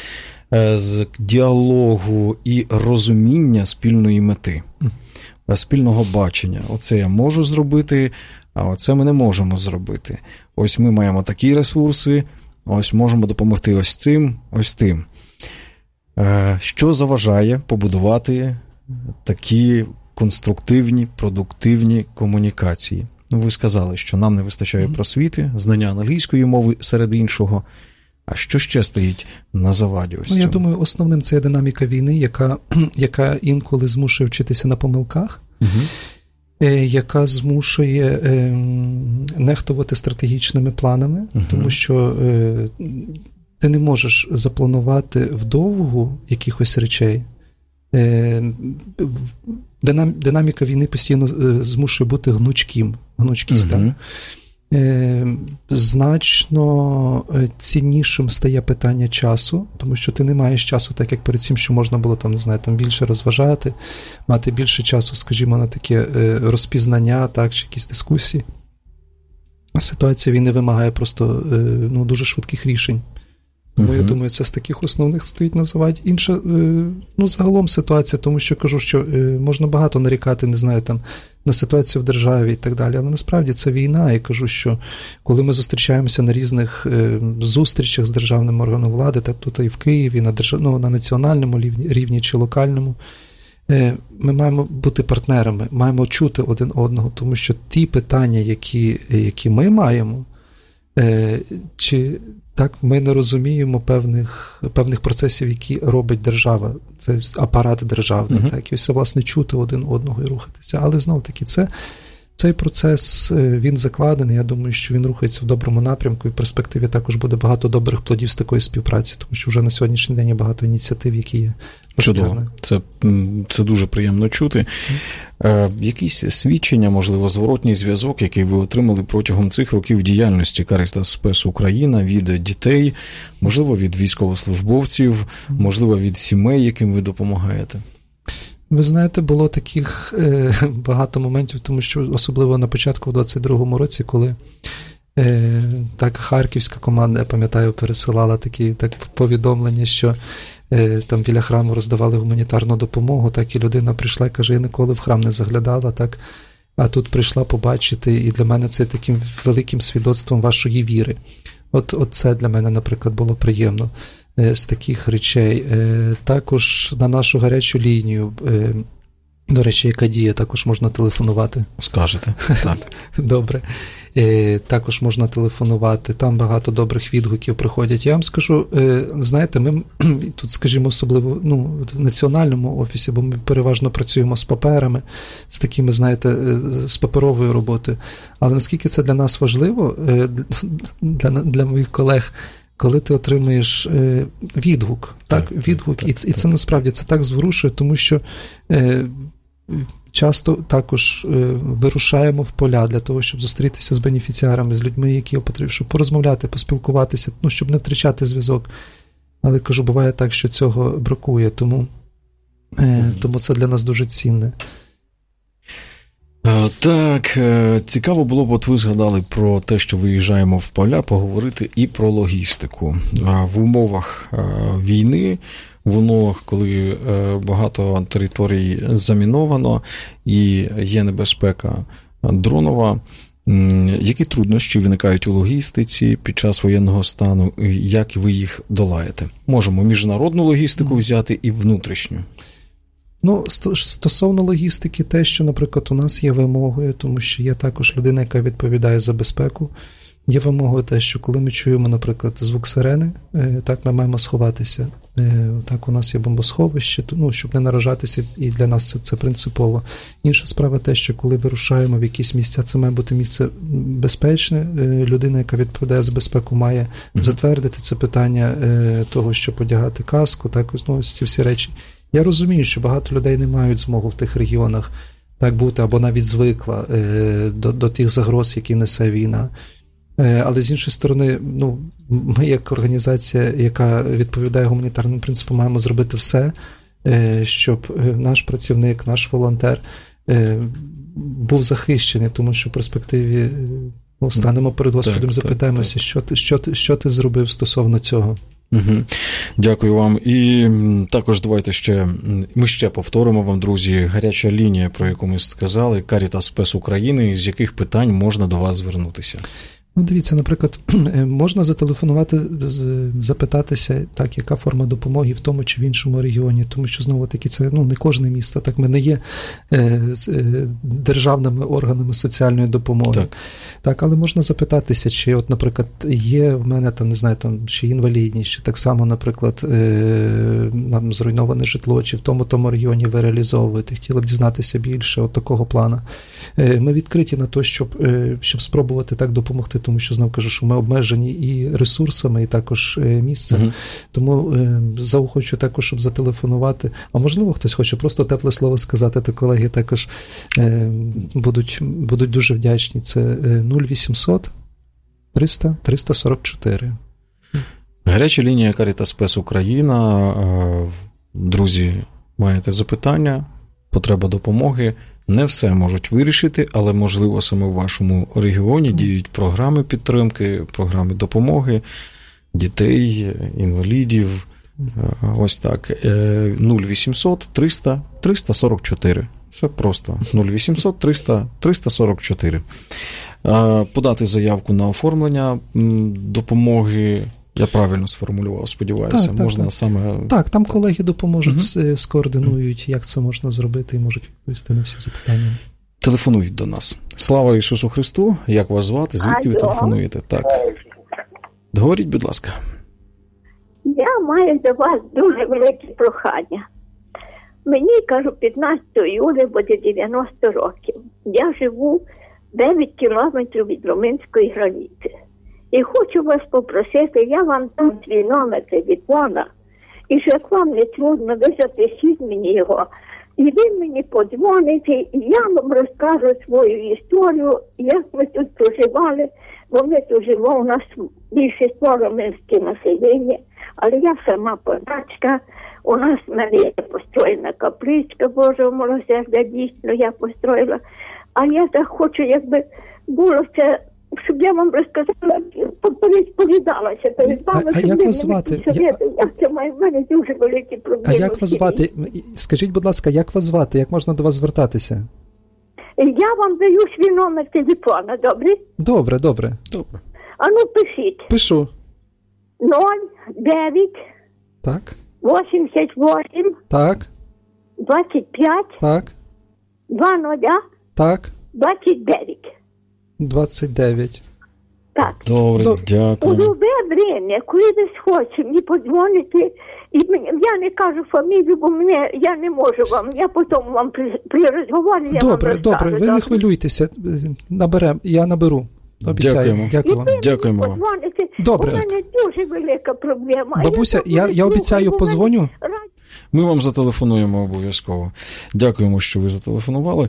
Speaker 2: діалогу і розуміння спільної мети, спільного бачення. Оце я можу зробити, а оце ми не можемо зробити. Ось ми маємо такі ресурси, ось можемо допомогти ось цим, ось тим. Що заважає побудувати такі конструктивні, продуктивні комунікації? Ви сказали, що нам не вистачає просвіти, знання англійської мови серед іншого. А що ще стоїть на заваді ось цьому?
Speaker 3: Я думаю, основним це є динаміка війни, яка інколи змушує вчитися на помилках, яка змушує нехтувати стратегічними планами, тому що ти не можеш запланувати вдовгу якихось речей. Динаміка війни постійно змушує бути гнучкість. Значно ціннішим стає питання часу, тому що ти не маєш часу, так як перед цим, що можна було більше розважати, мати більше часу, скажімо, на таке розпізнання, чи якісь дискусії. Ситуація війни вимагає просто дуже швидких рішень. Тому я думаю, це з таких основних стоїть на заваді. Інша, загалом ситуація, тому що кажу, що можна багато нарікати, не знаю, на ситуацію в державі і так далі, але насправді це війна, і кажу, що коли ми зустрічаємося на різних зустрічах з державним органом влади, так тут і в Києві, на національному рівні чи локальному, ми маємо бути партнерами, маємо чути один одного, тому що ті питання, які ми маємо, чи так ми не розуміємо певних процесів, які робить держава, це апарат державний, так, і ось, власне, чути один одного і рухатися. Але знов-таки цей процес, він закладений, я думаю, що він рухається в доброму напрямку, і в перспективі також буде багато добрих плодів з такої співпраці, тому що вже на сьогоднішній день є багато ініціатив, які є.
Speaker 2: Чудово. Це дуже приємно чути. Якісь свідчення, можливо, зворотній зв'язок, який ви отримали протягом цих років діяльності Caritas Спес Україна від дітей, можливо, від військовослужбовців, можливо, від сімей, яким ви допомагаєте?
Speaker 3: Ви знаєте, було таких багато моментів, тому що особливо на початку, в 22-му році, коли так харківська команда, я пам'ятаю, пересилала такі повідомлення, що там біля храму роздавали гуманітарну допомогу, так і людина прийшла і каже, я ніколи в храм не заглядала, так, а тут прийшла побачити, і для мене це таким великим свідоцтвом вашої віри. От це для мене, наприклад, було приємно з таких речей. Також на нашу гарячу лінію, до речі, яка діє, також можна телефонувати.
Speaker 2: Скажете, так.
Speaker 3: Добре. Також можна телефонувати, там багато добрих відгуків приходять. Я вам скажу, знаєте, ми тут, скажімо, особливо в національному офісі, бо ми переважно працюємо з паперами, з такими, знаєте, з паперовою роботою. Але наскільки це для нас важливо, для моїх колег, коли ти отримуєш відгук, відгук, і це насправді це так зворушує, тому що часто також вирушаємо в поля для того, щоб зустрітися з бенефіціарами, з людьми, які потрібні, щоб порозмовляти, поспілкуватися, щоб не втрачати зв'язок. Але, кажу, буває так, що цього бракує, тому це для нас дуже цінне.
Speaker 2: Так, цікаво було б, от ви згадали про те, що виїжджаємо в поля, поговорити і про логістику. В умовах війни, в умовах, коли багато територій заміновано і є небезпека дронова, які труднощі виникають у логістиці під час воєнного стану, як ви їх долаєте? Можемо міжнародну логістику взяти і внутрішню.
Speaker 3: Стосовно логістики, те, що, наприклад, у нас є вимогою, тому що є також людина, яка відповідає за безпеку Є вимогою те, що коли ми чуємо, наприклад, звук сирени, так, ми маємо сховатися. Так, у нас є бомбосховище, щоб не наражатися, і для нас це принципово. Інша справа те, що коли вирушаємо в якісь місця, це має бути місце безпечне. Людина, яка відповідає за безпеку, має затвердити це питання того, щоб одягати каску, так, ці всі речі. Я розумію, що багато людей не мають змогу в тих регіонах так бути, або навіть звикла до тих загроз, які несе війна. Але з іншої сторони, ми як організація, яка відповідає гуманітарним принципам, маємо зробити все, щоб наш працівник, наш волонтер був захищений, тому що в перспективі станемо перед Господом, запитаємося, що ти зробив стосовно цього.
Speaker 2: Дякую вам. І також давайте ми ще повторимо вам, друзі, гаряча лінія, про яку ми сказали, Caritas Spes України, з яких питань можна до вас звернутися.
Speaker 3: Дивіться, наприклад, можна зателефонувати, запитатися, так, яка форма допомоги в тому чи в іншому регіоні, тому що, знову-таки, це не кожне місто, так, ми не є державними органами соціальної допомоги. Так, але можна запитатися, чи, от, наприклад, є в мене, там, не знаю, там, чи інвалідність, чи так само, наприклад, нам зруйноване житло, чи в тому регіоні ви реалізовуєте, хотіли б дізнатися більше от такого плану. Ми відкриті на те, щоб спробувати так допомогти, тому що, знову кажу, що ми обмежені і ресурсами, і також місцем. Тому заохочу також, щоб зателефонувати. А можливо, хтось хоче просто тепле слово сказати, то колеги також будуть дуже вдячні. Це 0800 300 344.
Speaker 2: Гаряча лінія Caritas Spes Україна. Друзі, маєте запитання, потреба допомоги. Не все можуть вирішити, але, можливо, саме в вашому регіоні діють програми підтримки, програми допомоги дітей, інвалідів. Ось так. 0800 300 344. Все просто. 0800 300 344. Подати заявку на оформлення допомоги. Я правильно сформулював, сподіваюся, можна саме...
Speaker 3: Так, там колеги допоможуть, скоординують, як це можна зробити, і можуть відповісти на всі запитання.
Speaker 2: Телефонують до нас. Слава Ісусу Христу! Як вас звати? Звідки ви телефонуєте? Так. Говоріть, будь ласка.
Speaker 5: Я маю до вас дуже велике прохання. Мені, кажу, 15 июля буде 90 років. Я живу 9 кілометрів від румунської границі. І хочу вас попросити, я вам дам свій номер телефона, і що як вам не трудно, ви запишіть мені його. І ви мені подзвоните, і я вам розкажу свою історію, як ми тут проживали, бо ми тут живемо, у нас більшість румунське населення, але я сама подачка, у нас в мене є построєна капличка Божого милосердя, дійсно я построїла, а я так хочу, якби було це, щоб я вам розказала, повідалася перед вами.
Speaker 3: А як вас звати?
Speaker 5: Як це має в мене дуже великі проблеми.
Speaker 3: А як вас звати? Скажіть, будь ласка, як вас звати? Як можна до вас звертатися?
Speaker 5: Я вам даю свій номер телефона, добре?
Speaker 3: Добре.
Speaker 5: А ну, пишіть.
Speaker 3: Пишу.
Speaker 5: 09
Speaker 3: Так.
Speaker 5: 88
Speaker 3: Так.
Speaker 5: 25
Speaker 3: Так.
Speaker 5: 20
Speaker 3: Так.
Speaker 5: 29.
Speaker 3: 29.
Speaker 5: Так.
Speaker 2: Добре, дякую.
Speaker 5: У любе время, коли ви схочете мені подзвонити, і я не кажу фамілію, бо я не можу вам, я потім вам при розговорі я вам розкажу.
Speaker 3: Добре, ви не хвилюйтеся, я наберу. Обіцяю.
Speaker 2: Дякуємо вам.
Speaker 3: Добре.
Speaker 5: У мене дуже велика проблема.
Speaker 3: Бабуся, я обіцяю, позвоню.
Speaker 2: Ми вам зателефонуємо обов'язково. Дякуємо, що ви зателефонували.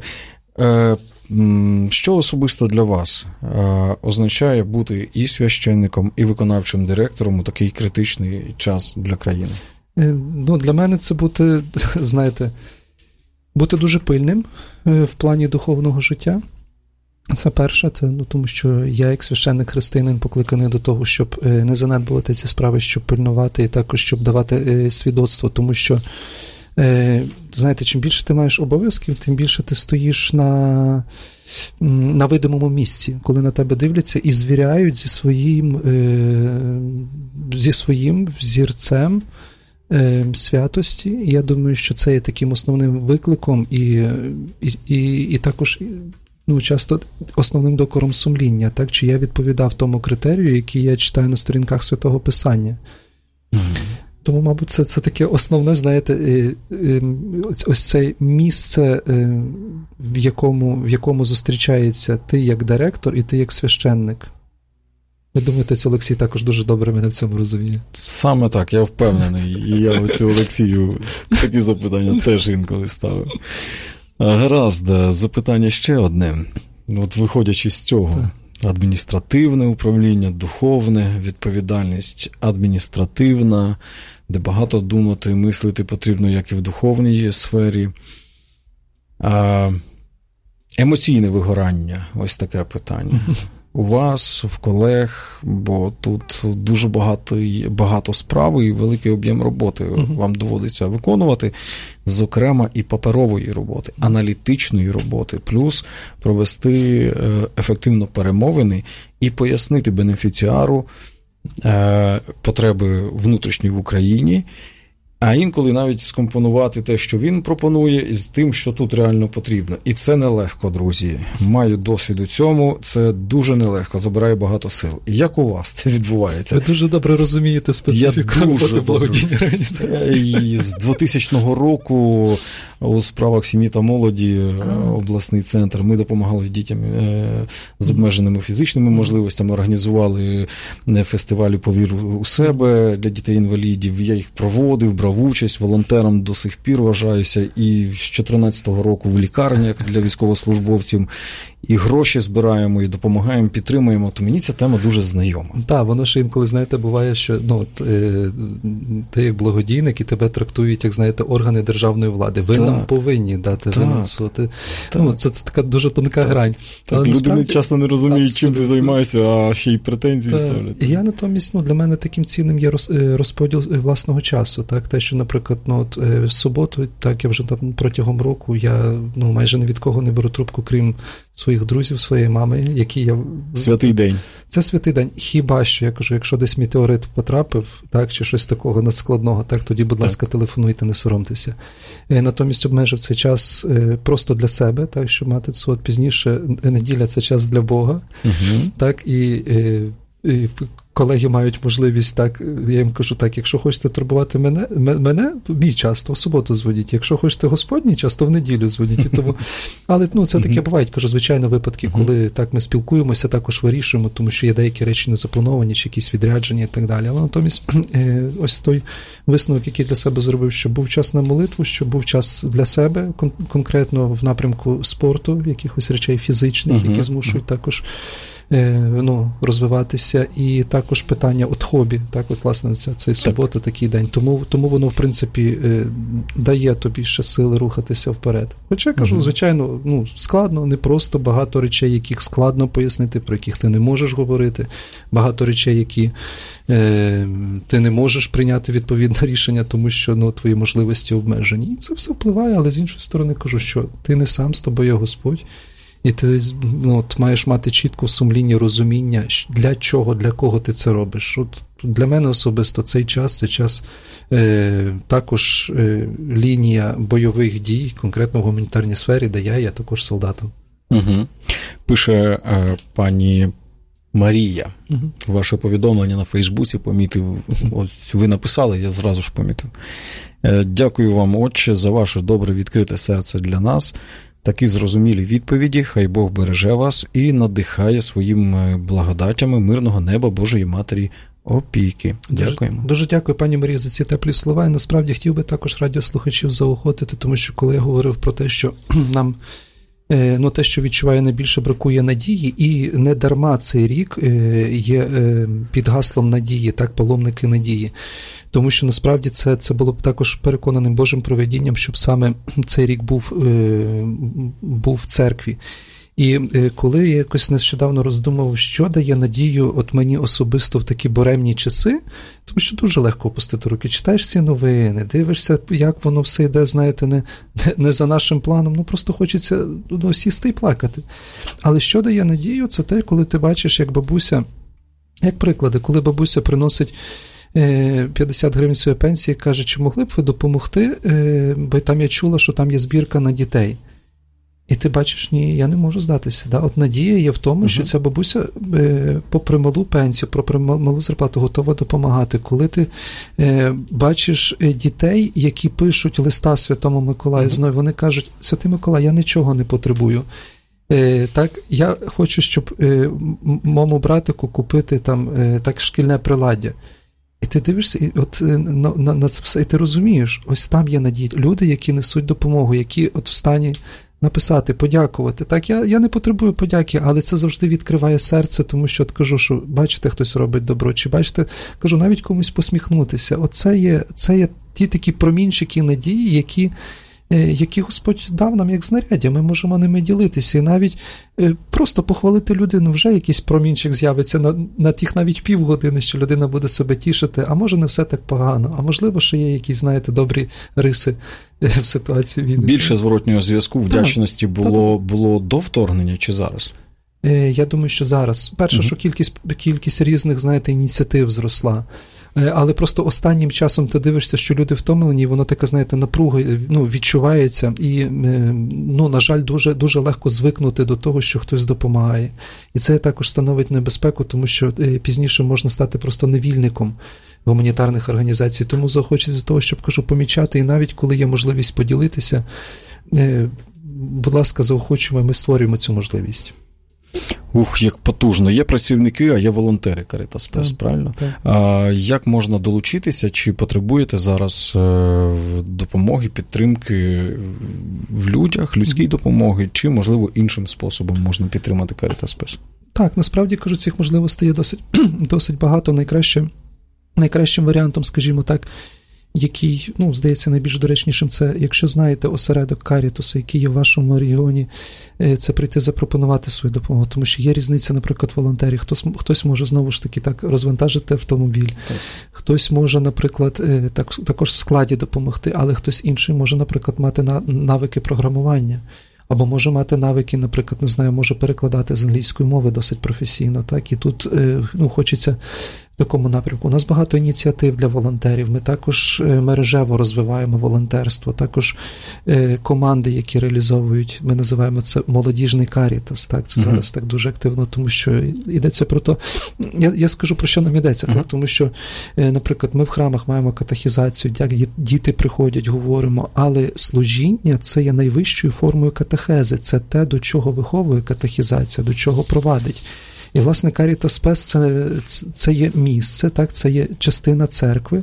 Speaker 2: Що особисто для вас означає бути і священником, і виконавчим директором у такий критичний час для країни?
Speaker 3: Для мене це бути, знаєте, бути дуже пильним в плані духовного життя. Це перше, тому що я, як священник християнин, покликаний до того, щоб не занедбувати ці справи, щоб пильнувати і також, щоб давати свідоцтво, тому що, знаєте, чим більше ти маєш обов'язків, тим більше ти стоїш на видимому місці, коли на тебе дивляться і звіряють зі своїм взірцем святості. І я думаю, що це є таким основним викликом і також часто основним докором сумління, так, чи я відповідав тому критерію, який я читаю на сторінках Святого Писання. Тому, мабуть, це таке основне, знаєте, ось це місце, в якому зустрічається ти як директор і ти як священник. Я думаю, отець Олексій також дуже добре мене в цьому розуміє.
Speaker 2: Саме так, я впевнений. І я оцю Олексію такі запитання теж інколи ставив. Гаразд, запитання ще одне. От виходячи з цього, адміністративне управління, духовне, відповідальність адміністративна, де багато думати, мислити потрібно, як і в духовній сфері. Емоційне вигорання, ось таке питання. У вас, в колег, бо тут дуже багато справ і великий об'єм роботи вам доводиться виконувати, зокрема і паперової роботи, аналітичної роботи, плюс провести ефективно перемовини і пояснити бенефіціару потреби внутрішні в Україні, а інколи навіть скомпонувати те, що він пропонує, з тим, що тут реально потрібно. І це нелегко, друзі. Маю досвід у цьому, це дуже нелегко, забирає багато сил. І як у вас це відбувається?
Speaker 3: Ви дуже добре розумієте специфіку роботи благодійної організації.
Speaker 2: І з 2000 року у справах сім'ї та молоді обласний центр, ми допомагали дітям з обмеженими фізичними можливостями, організували фестивалі «Повір у себе» для дітей-інвалідів. Я їх проводив, брав участь, волонтером до сих пір вважаюся, і з 2014 року в лікарнях для військовослужбовців, і гроші збираємо, і допомагаємо, підтримуємо, то мені ця тема дуже знайома.
Speaker 3: Так, воно ще інколи, знаєте, буває, що ти як благодійник, і тебе трактують, як, знаєте, органи державної влади. Ви нам повинні дати фінансу. Це така дуже тонка грань.
Speaker 2: Так, люди насправді часто не розуміють, чим ти займаєшся, а ще й претензії ставлять.
Speaker 3: І я натомість, для мене таким цінним є розподіл власного часу. Так? Те, що, наприклад, в суботу, так, я вже там протягом року, я майже ні від кого не беру трубку, крім своїх друзів, своєї мами, які я...
Speaker 2: Святий день.
Speaker 3: Це святий день. Хіба що, я кажу, якщо десь метеорит потрапив, так, чи щось такого надскладного, так, тоді, будь ласка, телефонуйте, не соромтеся. Натомість обмежив цей час просто для себе, так, щоб мати це. От пізніше, неділя – це час для Бога. Так, і колеги мають можливість, так, я їм кажу так, якщо хочете турбувати мене, мій час, то в суботу дзвоніть. Якщо хочете Господній час, то в неділю дзвоніть. Тому, але це таке бувають, кажу, звичайно, випадки, коли так ми спілкуємося, також вирішуємо, тому що є деякі речі не заплановані, чи якісь відрядження і так далі. Але натомість ось той висновок, який для себе зробив, що був час на молитву, що був час для себе, конкретно в напрямку спорту, якихось речей фізичних, які змушують також розвиватися, і також питання от хобі, так, от, власне, цей субота, такий день. Тому воно, в принципі, дає тобі ще сили рухатися вперед. Хоча, я кажу, звичайно, складно, непросто, багато речей, яких складно пояснити, про яких ти не можеш говорити, багато речей, які ти не можеш прийняти відповідне рішення, тому що твої можливості обмежені. І це все впливає, але з іншої сторони кажу, що ти не сам, з тобою є Господь. І ти маєш мати чітко в сумлінні розуміння, для чого, для кого ти це робиш. От для мене особисто цей час, також лінія бойових дій, конкретно в гуманітарній сфері, де я також солдатом.
Speaker 2: Пише пані Марія. Ваше повідомлення на Фейсбуці помітив. Ось ви написали, я зразу ж помітив. Дякую вам, Отче, за ваше добре відкрите серце для нас. Такі зрозумілі відповіді, хай Бог береже вас і надихає своїми благодатями мирного неба Божої Матері опіки. Дякуємо.
Speaker 3: Дуже дякую, пані Марія, за ці теплі слова. І насправді хотів би також радіослухачів заохотити, тому що коли я говорив про те, що нам те, що відчуває найбільше, бракує надії, і не дарма цей рік є під гаслом надії, так, паломники надії. Тому що насправді це було б також переконаним Божим провидінням, щоб саме цей рік був в церкві. І коли я якось нещодавно роздумав, що дає надію от мені особисто в такі буремні часи, тому що дуже легко опустити руки, читаєш ці новини, дивишся, як воно все йде, знаєте, не за нашим планом, просто хочеться сісти і плакати. Але що дає надію, це те, коли ти бачиш, як бабуся, як приклади, коли бабуся приносить 50 гривень своєї пенсії, каже, чи могли б ви допомогти, бо там я чула, що там є збірка на дітей. І ти бачиш, ні, я не можу здатися. Да? От надія є в тому, що ця бабуся попри малу пенсію, попри малу зарплату готова допомагати. Коли ти бачиш дітей, які пишуть листа Святому Миколаю, знову вони кажуть: Святий Миколай, я нічого не потребую. Так, я хочу, щоб моєму братику купити там так шкільне приладдя. І ти дивишся, і от на це все, і ти розумієш, ось там є надія. Люди, які несуть допомогу, які от в стані написати, подякувати. Так, я не потребую подяки, але це завжди відкриває серце, тому що от кажу, що бачите, хтось робить добро, чи бачите, кажу, навіть комусь посміхнутися. Оце є ті такі промінчики надії, які Господь дав нам як знаряддя, ми можемо ними ділитися. І навіть просто похвалити людину, вже якийсь промінчик з'явиться на тих навіть півгодини, що людина буде себе тішити, а може не все так погано, а можливо, що є якісь, знаєте, добрі риси в ситуації війни.
Speaker 2: Більше зворотнього зв'язку, вдячності було до вторгнення чи зараз?
Speaker 3: Я думаю, що зараз. Перше, що кількість різних, знаєте, ініціатив зросла. Але просто останнім часом ти дивишся, що люди втомлені, і воно така, знаєте, напруга відчувається. І, на жаль, дуже, дуже легко звикнути до того, що хтось допомагає. І це також становить небезпеку, тому що пізніше можна стати просто невільником гуманітарних організацій. Тому захочеться до того, щоб, кажу, помічати, і навіть коли є можливість поділитися, будь ласка, заохочуємо, ми створюємо цю можливість.
Speaker 2: Як потужно. Є працівники, а є волонтери Caritas Spes, правильно? Так. Як можна долучитися? Чи потребуєте зараз допомоги, підтримки в людях, людській допомоги, чи, можливо, іншим способом можна підтримати Caritas Spes?
Speaker 3: Так, насправді, кажу, цих можливостей є досить багато. Найкращим варіантом, скажімо так, який, здається, найбільш доречнішим, це, якщо знаєте осередок Карітуса, який є в вашому регіоні, це прийти запропонувати свою допомогу. Тому що є різниця, наприклад, волонтерів. Хтось може, знову ж таки, так розвантажити автомобіль. Так. Хтось може, наприклад, також в складі допомогти, але хтось інший може, наприклад, мати навики програмування. Або може мати навики, наприклад, не знаю, може перекладати з англійської мови досить професійно. Так? І тут хочеться в такому напрямку. У нас багато ініціатив для волонтерів. Ми також мережево розвиваємо волонтерство. Також команди, які реалізовують, ми називаємо це молодіжний Карітас. Так? Це зараз так дуже активно, тому що йдеться про то. Я скажу, про що нам йдеться. Так? Тому що, наприклад, ми в храмах маємо катехізацію, діти приходять, говоримо, але служіння – це є найвищою формою катехези. Це те, до чого виховує катехізація, до чого провадить. І, власне, Caritas Spes це є місце, так, це є частина церкви,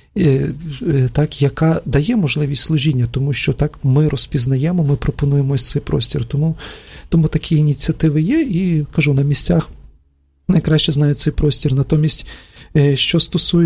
Speaker 3: так, яка дає можливість служіння, тому що так ми розпізнаємо, ми пропонуємо ось цей простір. Тому такі ініціативи є, і, кажу, на місцях найкраще знають цей простір. Натомість, що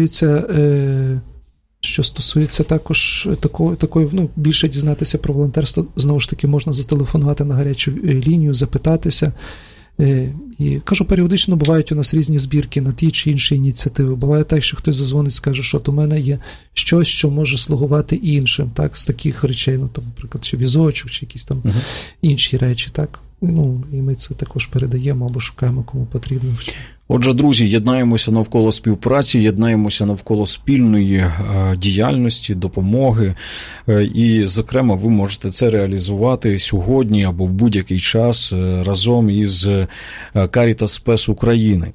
Speaker 3: стосується також такої, більше дізнатися про волонтерство, знову ж таки, можна зателефонувати на гарячу лінію, запитатися. І, кажу, періодично бувають у нас різні збірки на ті чи інші ініціативи. Буває так, що хтось зазвонить і скаже, що у мене є щось, що може слугувати іншим, так, з таких речей, наприклад, чи візочок, чи якісь там інші речі, так. І ми це також передаємо або шукаємо, кому потрібно.
Speaker 2: Отже, друзі, єднаємося навколо співпраці, єднаємося навколо спільної діяльності, допомоги. І, зокрема, ви можете це реалізувати сьогодні або в будь-який час разом із Caritas Spes України.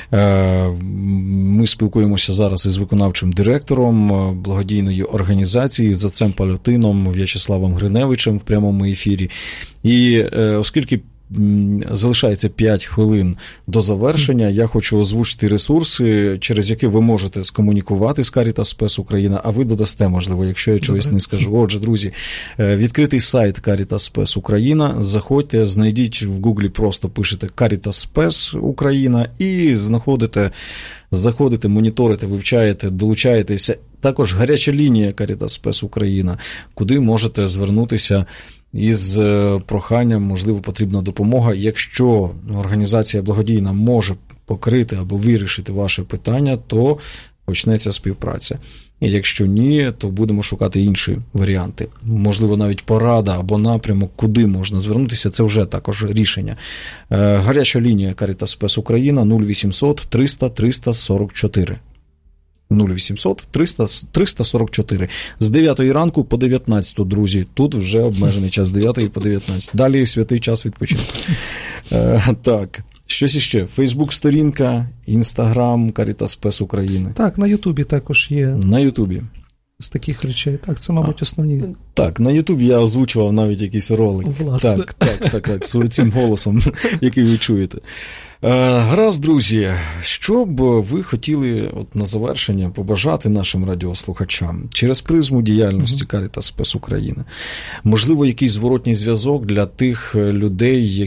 Speaker 2: Ми спілкуємося зараз із виконавчим директором благодійної організації, з отцем Палютином В'ячеславом Гриневичем в прямому ефірі. І оскільки залишається 5 хвилин до завершення, я хочу озвучити ресурси, через які ви можете скомунікувати з Caritas Spes Україна, а ви додасте, можливо, якщо я чогось не скажу. Отже, друзі, відкритий сайт Caritas Spes Україна, заходьте, знайдіть в Гуглі, просто пишете Caritas Spes Україна і заходите, моніторите, вивчаєте, долучаєтеся. Також гаряча лінія Caritas Spes Україна, куди можете звернутися із проханням, можливо, потрібна допомога. Якщо організація благодійна може покрити або вирішити ваше питання, то почнеться співпраця. І якщо ні, то будемо шукати інші варіанти. Можливо, навіть порада або напрямок, куди можна звернутися, це вже також рішення. Гаряча лінія Caritas Spes Україна 0800 300 344. 0800 344. З 9 ранку по 19, друзі. Тут вже обмежений час з 9 по 19. Далі святий час відпочинку. Так. Щось іще. Фейсбук-сторінка, Інстаграм, Карітас Спес України.
Speaker 3: Так, на Ютубі також є.
Speaker 2: На Ютубі.
Speaker 3: З таких речей. Так, це, мабуть, основні.
Speaker 2: Так, на Ютубі я озвучував навіть якийсь ролик.
Speaker 3: Власне.
Speaker 2: Так, з цим голосом, який ви чуєте. Гаразд, друзі, що б ви хотіли на завершення побажати нашим радіослухачам через призму діяльності Карітас Спес України? Можливо, якийсь зворотній зв'язок для тих людей,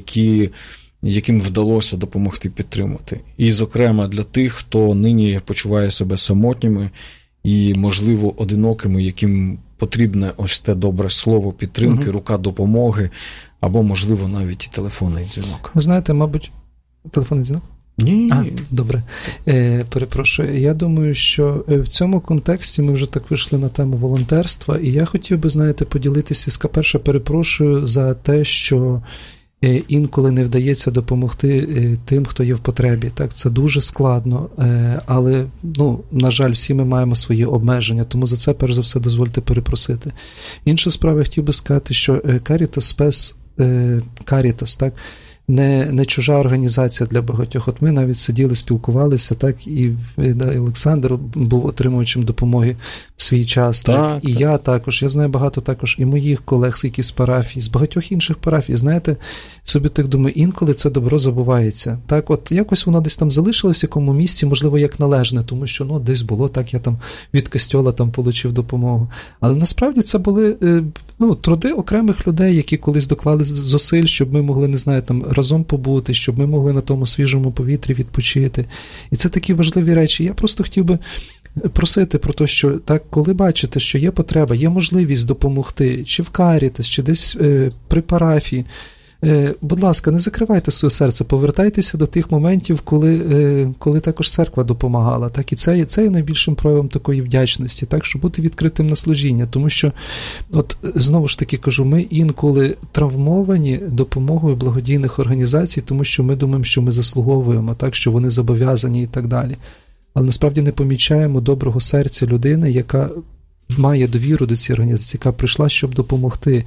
Speaker 2: яким вдалося допомогти підтримати. І, зокрема, для тих, хто нині почуває себе самотніми і, можливо, одинокими, яким потрібне ось те добре слово підтримки, рука допомоги, або, можливо, навіть і телефонний дзвінок.
Speaker 3: Ви знаєте, мабуть, телефонний дзвінок?
Speaker 2: Ні.
Speaker 3: Добре. Перепрошую. Я думаю, що в цьому контексті ми вже так вийшли на тему волонтерства, і я хотів би, знаєте, поділитися, перше, перепрошую за те, що інколи не вдається допомогти тим, хто є в потребі. Так, це дуже складно, але, на жаль, всі ми маємо свої обмеження, тому за це, перш за все, дозвольте перепросити. Інша справа, я хотів би сказати, що Карітас Спес, Карітас, так, не чужа організація для багатьох. От ми навіть сиділи, спілкувалися, так, і Олександр був отримувачем допомоги в свій час, так, і я також. Я знаю багато також і моїх колег, які з парафій, з багатьох інших парафій. Знаєте, собі так думаю, інколи це добро забувається. Так, от якось воно десь там залишилось в якому місці, можливо, як належне, тому що, десь було, так, я там від костьола там получив допомогу. Але насправді це були, труди окремих людей, які колись доклали зусиль, щоб ми могли, не знаю, там, разом побути, щоб ми могли на тому свіжому повітрі відпочити. І це такі важливі речі. Я просто хотів би просити про те, що так, коли бачите, що є потреба, є можливість допомогти, чи в Карітас, чи десь при парафії, будь ласка, не закривайте своє серце, повертайтеся до тих моментів, коли також церква допомагала. Так, і це є найбільшим проявом такої вдячності, так, щоб бути відкритим на служіння. Тому що, от знову ж таки кажу, ми інколи травмовані допомогою благодійних організацій, тому що ми думаємо, що ми заслуговуємо, так, що вони зобов'язані і так далі. Але насправді не помічаємо доброго серця людини, яка має довіру до цієї організації, яка прийшла, щоб допомогти.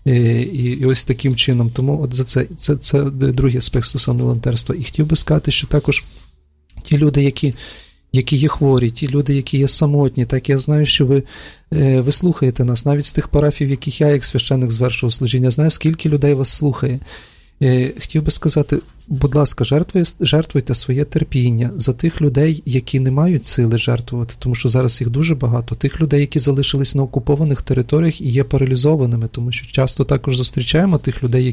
Speaker 3: І ось таким чином. Тому от за це другий аспект стосовно волонтерства. І хотів би сказати, що також ті люди, які є хворі, ті люди, які є самотні, так, я знаю, що ви слухаєте нас, навіть з тих парафій, в яких я, як священник, звершував служіння, знаю, скільки людей вас слухає. Хотів би сказати, будь ласка, жертвуйте своє терпіння за тих людей, які не мають сили жертвувати, тому що зараз їх дуже багато. Тих людей, які залишились на окупованих територіях і є паралізованими, тому що часто також зустрічаємо тих людей,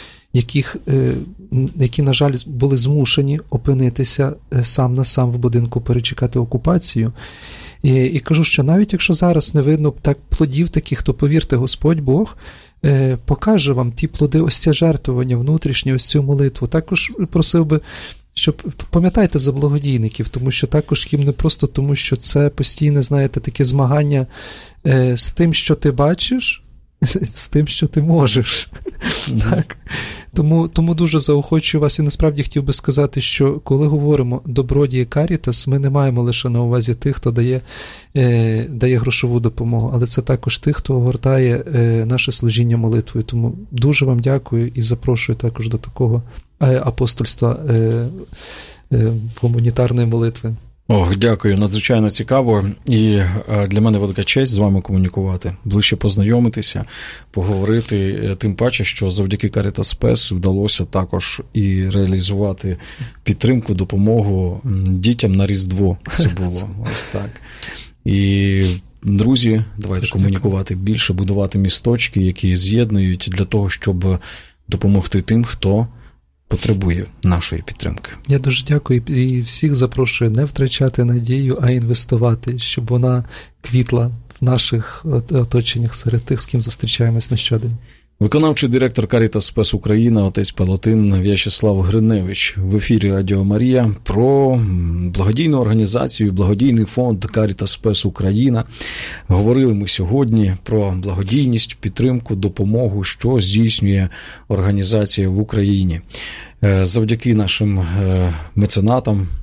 Speaker 3: які, на жаль, були змушені опинитися сам на сам в будинку, перечекати окупацію. І кажу, що навіть якщо зараз не видно так плодів таких, то повірте, Господь Бог покаже вам ті плоди, ось це жертвування внутрішнє, ось цю молитву. Також просив би, щоб пам'ятайте за благодійників, тому що також їм не просто тому, що це постійне, знаєте, таке змагання з тим, що ти бачиш, з тим, що ти можеш. Так. Тому дуже заохочую вас, і насправді хотів би сказати, що коли говоримо добродії Карітас, ми не маємо лише на увазі тих, хто дає грошову допомогу, але це також тих, хто огортає наше служіння молитвою. Тому дуже вам дякую і запрошую також до такого апостольства гуманітарної молитви.
Speaker 2: Дякую, надзвичайно цікаво, і для мене велика честь з вами комунікувати, ближче познайомитися, поговорити, тим паче, що завдяки Карітас Спес вдалося також і реалізувати підтримку, допомогу дітям на Різдво. Це було ось так. І, друзі, давайте комунікувати більше, будувати місточки, які з'єднують для того, щоб допомогти тим, хто потребує нашої підтримки.
Speaker 3: Я дуже дякую і всіх запрошую не втрачати надію, а інвестувати, щоб вона квітла в наших оточеннях серед тих, з ким зустрічаємось на щодень.
Speaker 2: Виконавчий директор Карітас Спес Україна, отець Палотин В'ячеслав Гриневич в ефірі Радіо Марія про благодійну організацію, благодійний фонд Карітас Спес Україна. Говорили ми сьогодні про благодійність, підтримку, допомогу, що здійснює організація в Україні. Завдяки нашим меценатам,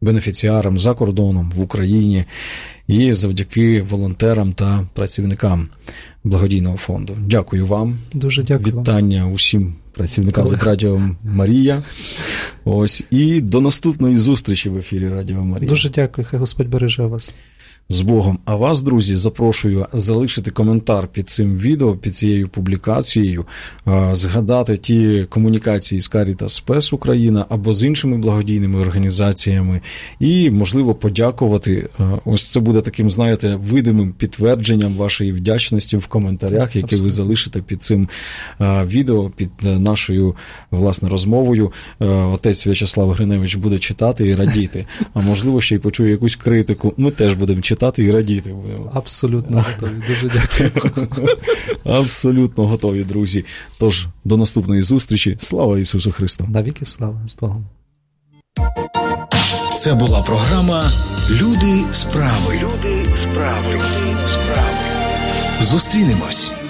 Speaker 2: бенефіціарам за кордоном, в Україні, і завдяки волонтерам та працівникам благодійного фонду. Дякую вам.
Speaker 3: Дуже дякую.
Speaker 2: Вітання усім працівникам від Радіо Марія. Ось, і до наступної зустрічі в ефірі Радіо Марія.
Speaker 3: Дуже дякую, хай Господь береже вас.
Speaker 2: З Богом. А вас, друзі, запрошую залишити коментар під цим відео, під цією публікацією, згадати ті комунікації з Caritas Spes Україна або з іншими благодійними організаціями і, можливо, подякувати. Ось це буде таким, знаєте, видимим підтвердженням вашої вдячності в коментарях, які ви залишите під цим відео, під нашою, власне, розмовою. Отець В'ячеслав Гриневич буде читати і радіти. А можливо, ще й почує якусь критику. Ми теж будемо читати і радіти будемо.
Speaker 3: Абсолютно готові. Дуже дякую.
Speaker 2: Абсолютно готові, друзі. Тож, до наступної зустрічі. Слава Ісусу Христу!
Speaker 3: Навіки слава. З Богом.
Speaker 1: Це була програма «Люди справи». Зустрінемось.